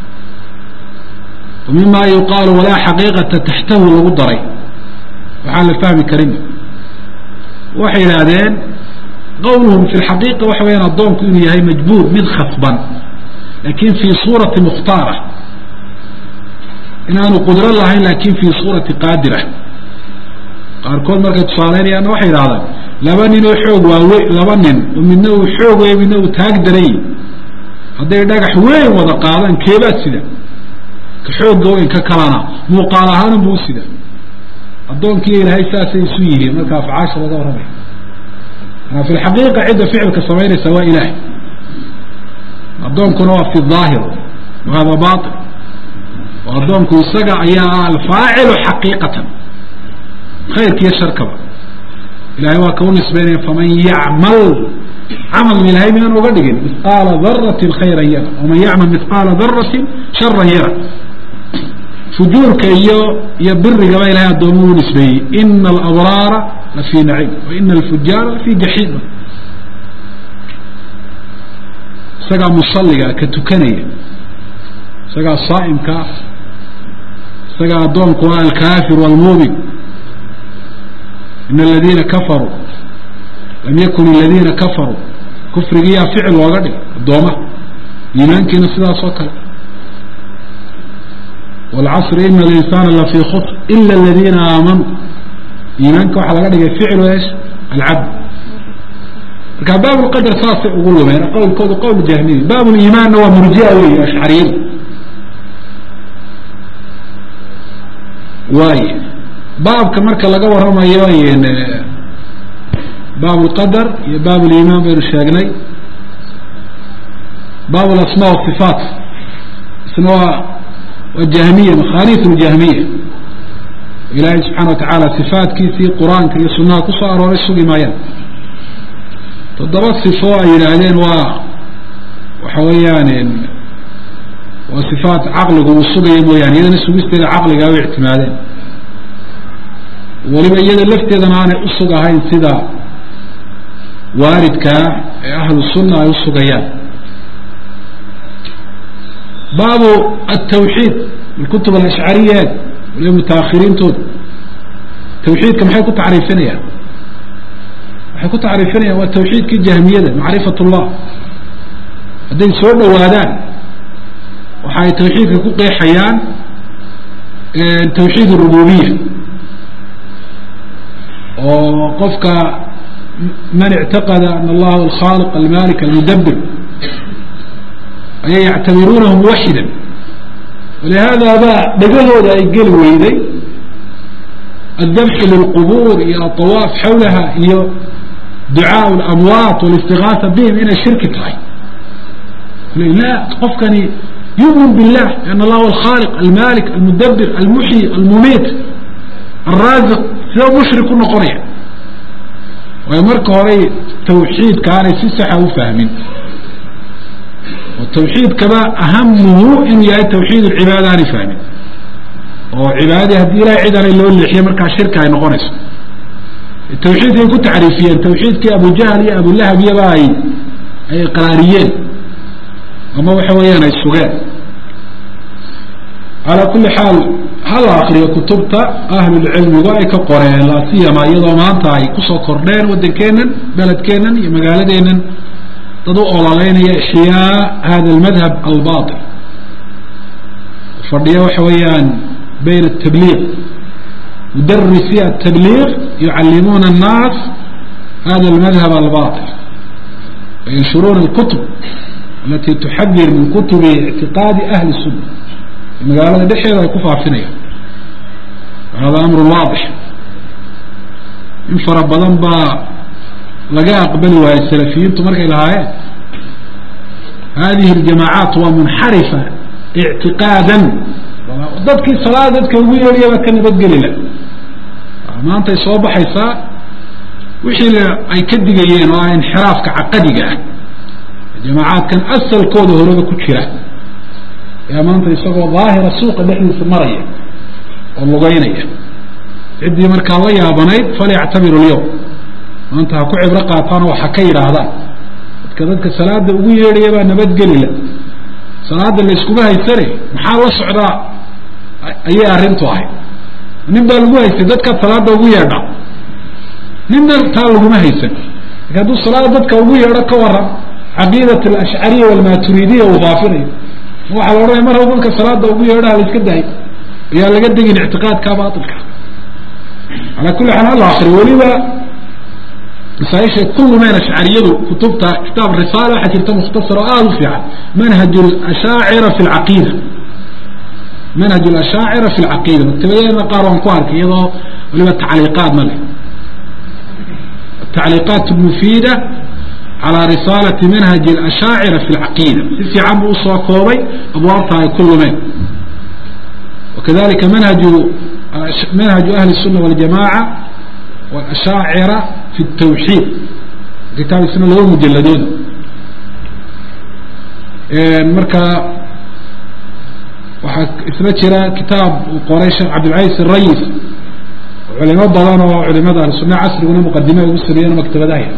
wa mima yuqaalu walaa xaqiiqata taxtahu lagu daray waxaan la fahmi karin waxay yidhaahdeen qawluhum fi lxaqiiqa waxa weyaan addoonku inuu yahay majbuur mid khasban lakin fi suurati mukhtaara inaanu qudro lahayn lakin fi suurati qaadira qaarkood markay tusaaleynayaan waxay yidhahdaan laba nin oo xoog waawe laba nin oo midna uu xoog wey midna uu taag daray hadday dhagax weyn wada qaadaan keebaa sida ka xoogga weyn ka kalana muuqaal ahaanun buu sida addoonkii ilaahay saasay isu yihiin marka afcaasha laga warramay fi lxaqiiqa cidda ficilka samaynaysa waa ilaah addoonkuna waa fi daahir wahada bail oo addoonku isaga ayaa alfaacilu xaqiiqatan khayrka iyo sharkaba ilahay waa ka u nisbeynaya faman yacmal camal ilahay miyaan uga dhigin mihqaala daratin khayran yara waman yacmal mihqaala daratin sharan yara fujuurka iyo birigaba ilahay addoomu u nisbeeyey ina alabraara la fii naciim wa ina alfujaara la fii jaxiim isagaa musaliga ka tukanaya isagaa saa'imka isagaa addoonku waa alkaafir walmuumin in aladiina kafaruu lam yakun aladiina kafaruu kufrigiyaa ficil looga dhig addooma iimaankiina sidaas oo kale wاlcasri ina alinsana lafii khusr ila aladiina aamanuu iimaanka waxaa laga dhigay ficil esh alcabd marka baab lqadr saasay ugu lumeen qowlkoodu qowl jahmiy baab liimaanna waa murjia wey ashcariyadu waay baabka marka laga warramayo baab lqadar iyo baab liimaan baynu sheegnay baab lasmaa wasifaat isna waa jahmiya makhaaliif ljahmiya ilaahay subxana watacaala sifaatkiisii qur-aanka iyo sunaha kusoo arooray sugi maayaan 7 sifo ay yidhaahdeen waxa weeyaan waa sifaat caqligu uu sugayo mooyaane iyadana sugisteeda caqliga u ictimaadeen weliba iyada lafteedana aanay usug ahayn sida waaridkaa ee ahlu sunna ay usugayaan baabu التwxiid الkutub alashcariyeed والمتأخرين تود توحيد كم حيكون تعريفنا حيكون تعريفنا والتوحيد كجهمية معرفة الله هذين سؤال وهذان وحي توحيد كقي حيان توحيد الربوبية وقفك من اعتقد أن الله هو الخالق المالك المدبر أي يعتبرونه موحدا ولهذا بقلوا ذا يقل ويدي الذبح للقبور إلى الطواف حولها إلى دعاء الأموات والاستغاثة بهم إلى الشرك تاي لا قفكني يؤمن بالله لأن الله هو الخالق المالك المدبر المحيي المميت الرازق سوى مشرك النقرية ويمرك هوري توحيد كان يسسح وفاهمين والتوحيد كما أهمه إن يأي توحيد العبادة أنا فاهمين وعبادة هدي لا عيدا اللي اللي حي مركع شركة نقرس التوحيد يكون تعريفيا التوحيد كأبو جهل يا أبو اللهب يا باي أي قراريين وما وحويان السجاد على كل حال هل آخر كتبت أهل العلم وإيك قرآن لا سيما يضع ما أنتهي كسو قرنين ودن كينن بلد كينن يمقال دينن تضوء علينا إحياء هذا المذهب الباطل فرديا وحويان بين التبليغ مدرسي التبليغ يعلمون الناس هذا المذهب الباطل وينشرون الكتب التي تحذر من كتب اعتقاد أهل السنة المقالة دحية يكفى فينيا هذا أمر واضح ينفر بضنبا لقاء قبلوا السلفيين تمرك إلى هذه الجماعات ومنحرفة اعتقادا ضدك صلاة ضدك ويقول يا كان بدل له ما أنت يصوب حيسا وحي أي كدقيين وانحراف كعقدقة جماعات كان أسل كوده هو كتيرة يا ما أنت يصوب ظاهر السوق اللي في المرية واللغينية عندي مركا الله يا بنيت فليعتبروا اليوم ما أنت هكوعب رقاطان وحكير هذا كذلك صلاة ويقول يا نبدل له صلاة اللي يسكبها يسري محاول صعداء أي أرنتوا هاي نبدأ لقوها يسددك صلاة ويقول نبدأ تالقوا ما يسد كذلك الصلاة ضدك ويقول كورا عقيدة الأشعرية والماتريدية وظافرية وعلى رأي مرة وقولك صلاة ويقول لها لسكدها يا لقد دقين اعتقاد كباطلك على كل حال الله آخر ولذا مسايش كل ما أشعريه كتبتها كتاب الرسالة حكيتها مختصرة فيها منهج الأشاعرة في العقيدة منهج الأشاعرة في العقيدة مكتبين قارون كوارك يضع ولما التعليقات ملك التعليقات المفيدة على رسالة منهج الأشاعرة في العقيدة في عام أسوى كوبي أبوابها كل من وكذلك منهج أهل السنة والجماعة والأشاعرة في التوحيد كتاب السنة له مجلدون مركا إثبتنا كتاب قريش عبد العزيز الرئيس علماء ضلان وعلماء أهل السنة عصر مقدمة ومسلمين مكتبة داهية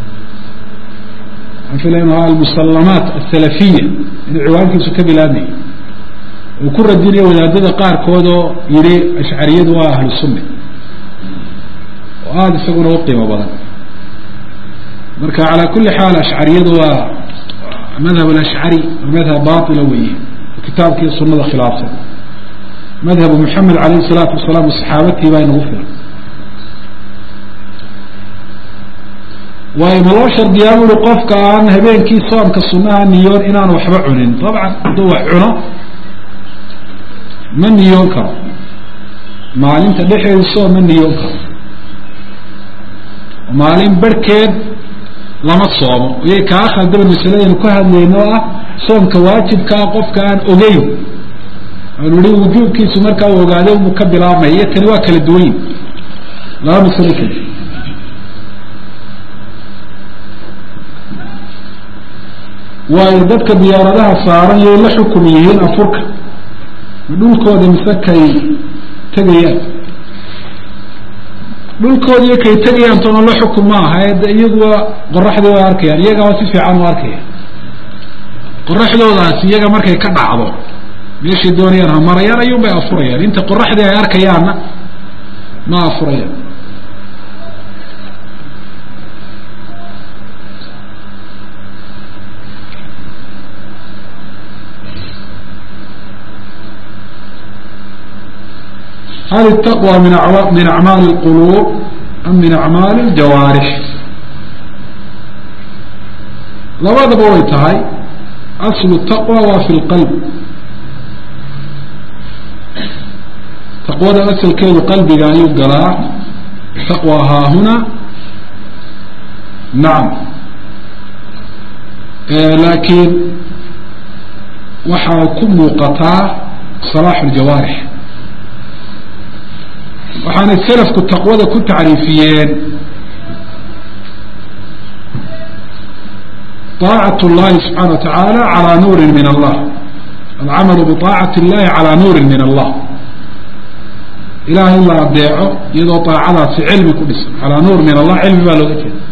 في لأنها المسلمات السلفية العوان في سكة بلادني وكل الدنيا وذا قار كودو يري أشعرية وأهل السنة وهذا سيكون وقيمة بضان مركا على كل حال أشعرية ومذهب الأشعري ومذهب باطلوي وكتاب كي السنة خلافه مذهب محمد عليه الصلاة والسلام وصحابته بين غفر وملوشر ديامو لقفك عن هبين كي صام كالسنة نيون إنان وحبع عنين طبعا دوا عنا من نيون كر معلم تدحي الصوم من نيون كر ومعلم بركاد لما تصومه ويهي كآخر دل المسلمين وكهد لينوه صوم كواجب كاقف كان أغيو ولي وجوب كيسو مركا وقاده مكبلا ما هي كنواكل الدوين لا مسلك وإردتك بياردها صارا يولا حكميين أفرك بدون كود مسكي تقيان dhulkoodi kay tagayaan toona la xukumo hay'ad iyagu qorraxdooda arkayaan iyaga waa si fiican u arkayaan qorraxdoodaas iyaga markay ka dhacdo meeshii doonayaan ha marayaan ayuun bay afurayaan inta qoraxdii ay arkayaanna ma afurayaan. هل التقوى من أعمال القلوب أم من أعمال الجوارح؟ لماذا بويتهاي؟ أصل التقوى وفي القلب. تقوى أصل كيد قلبي قال يقرأ تقوى ها هنا نعم لكن وحاكم قطاع صلاح الجوارح. waxaana salafku taqwada ku tacriifiyeen طاacة الlahi subحanaه وataعaalى عalى nuuri min الlah alcamalu بطاacati الlahi عalى nuuri min الlah ilahay in la adeeco iyadoo طaacadaasi cilmi ku dhisan calىa nuur min allah cilmi baa looga jeeda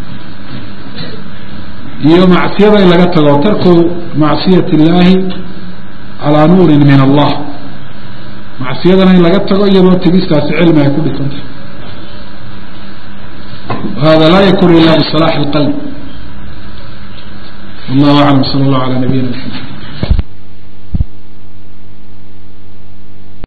iyo macsiyada in laga tago tarku macصiyaة الlahi عalى nuuri min الlah macsiyadana in laga tago iyadoo tegistaasi cilmi ay ku dhisantahay. hada laa yakun ila biصلاح الqلب. والله أعلم. صلى الله على نبينا محمد.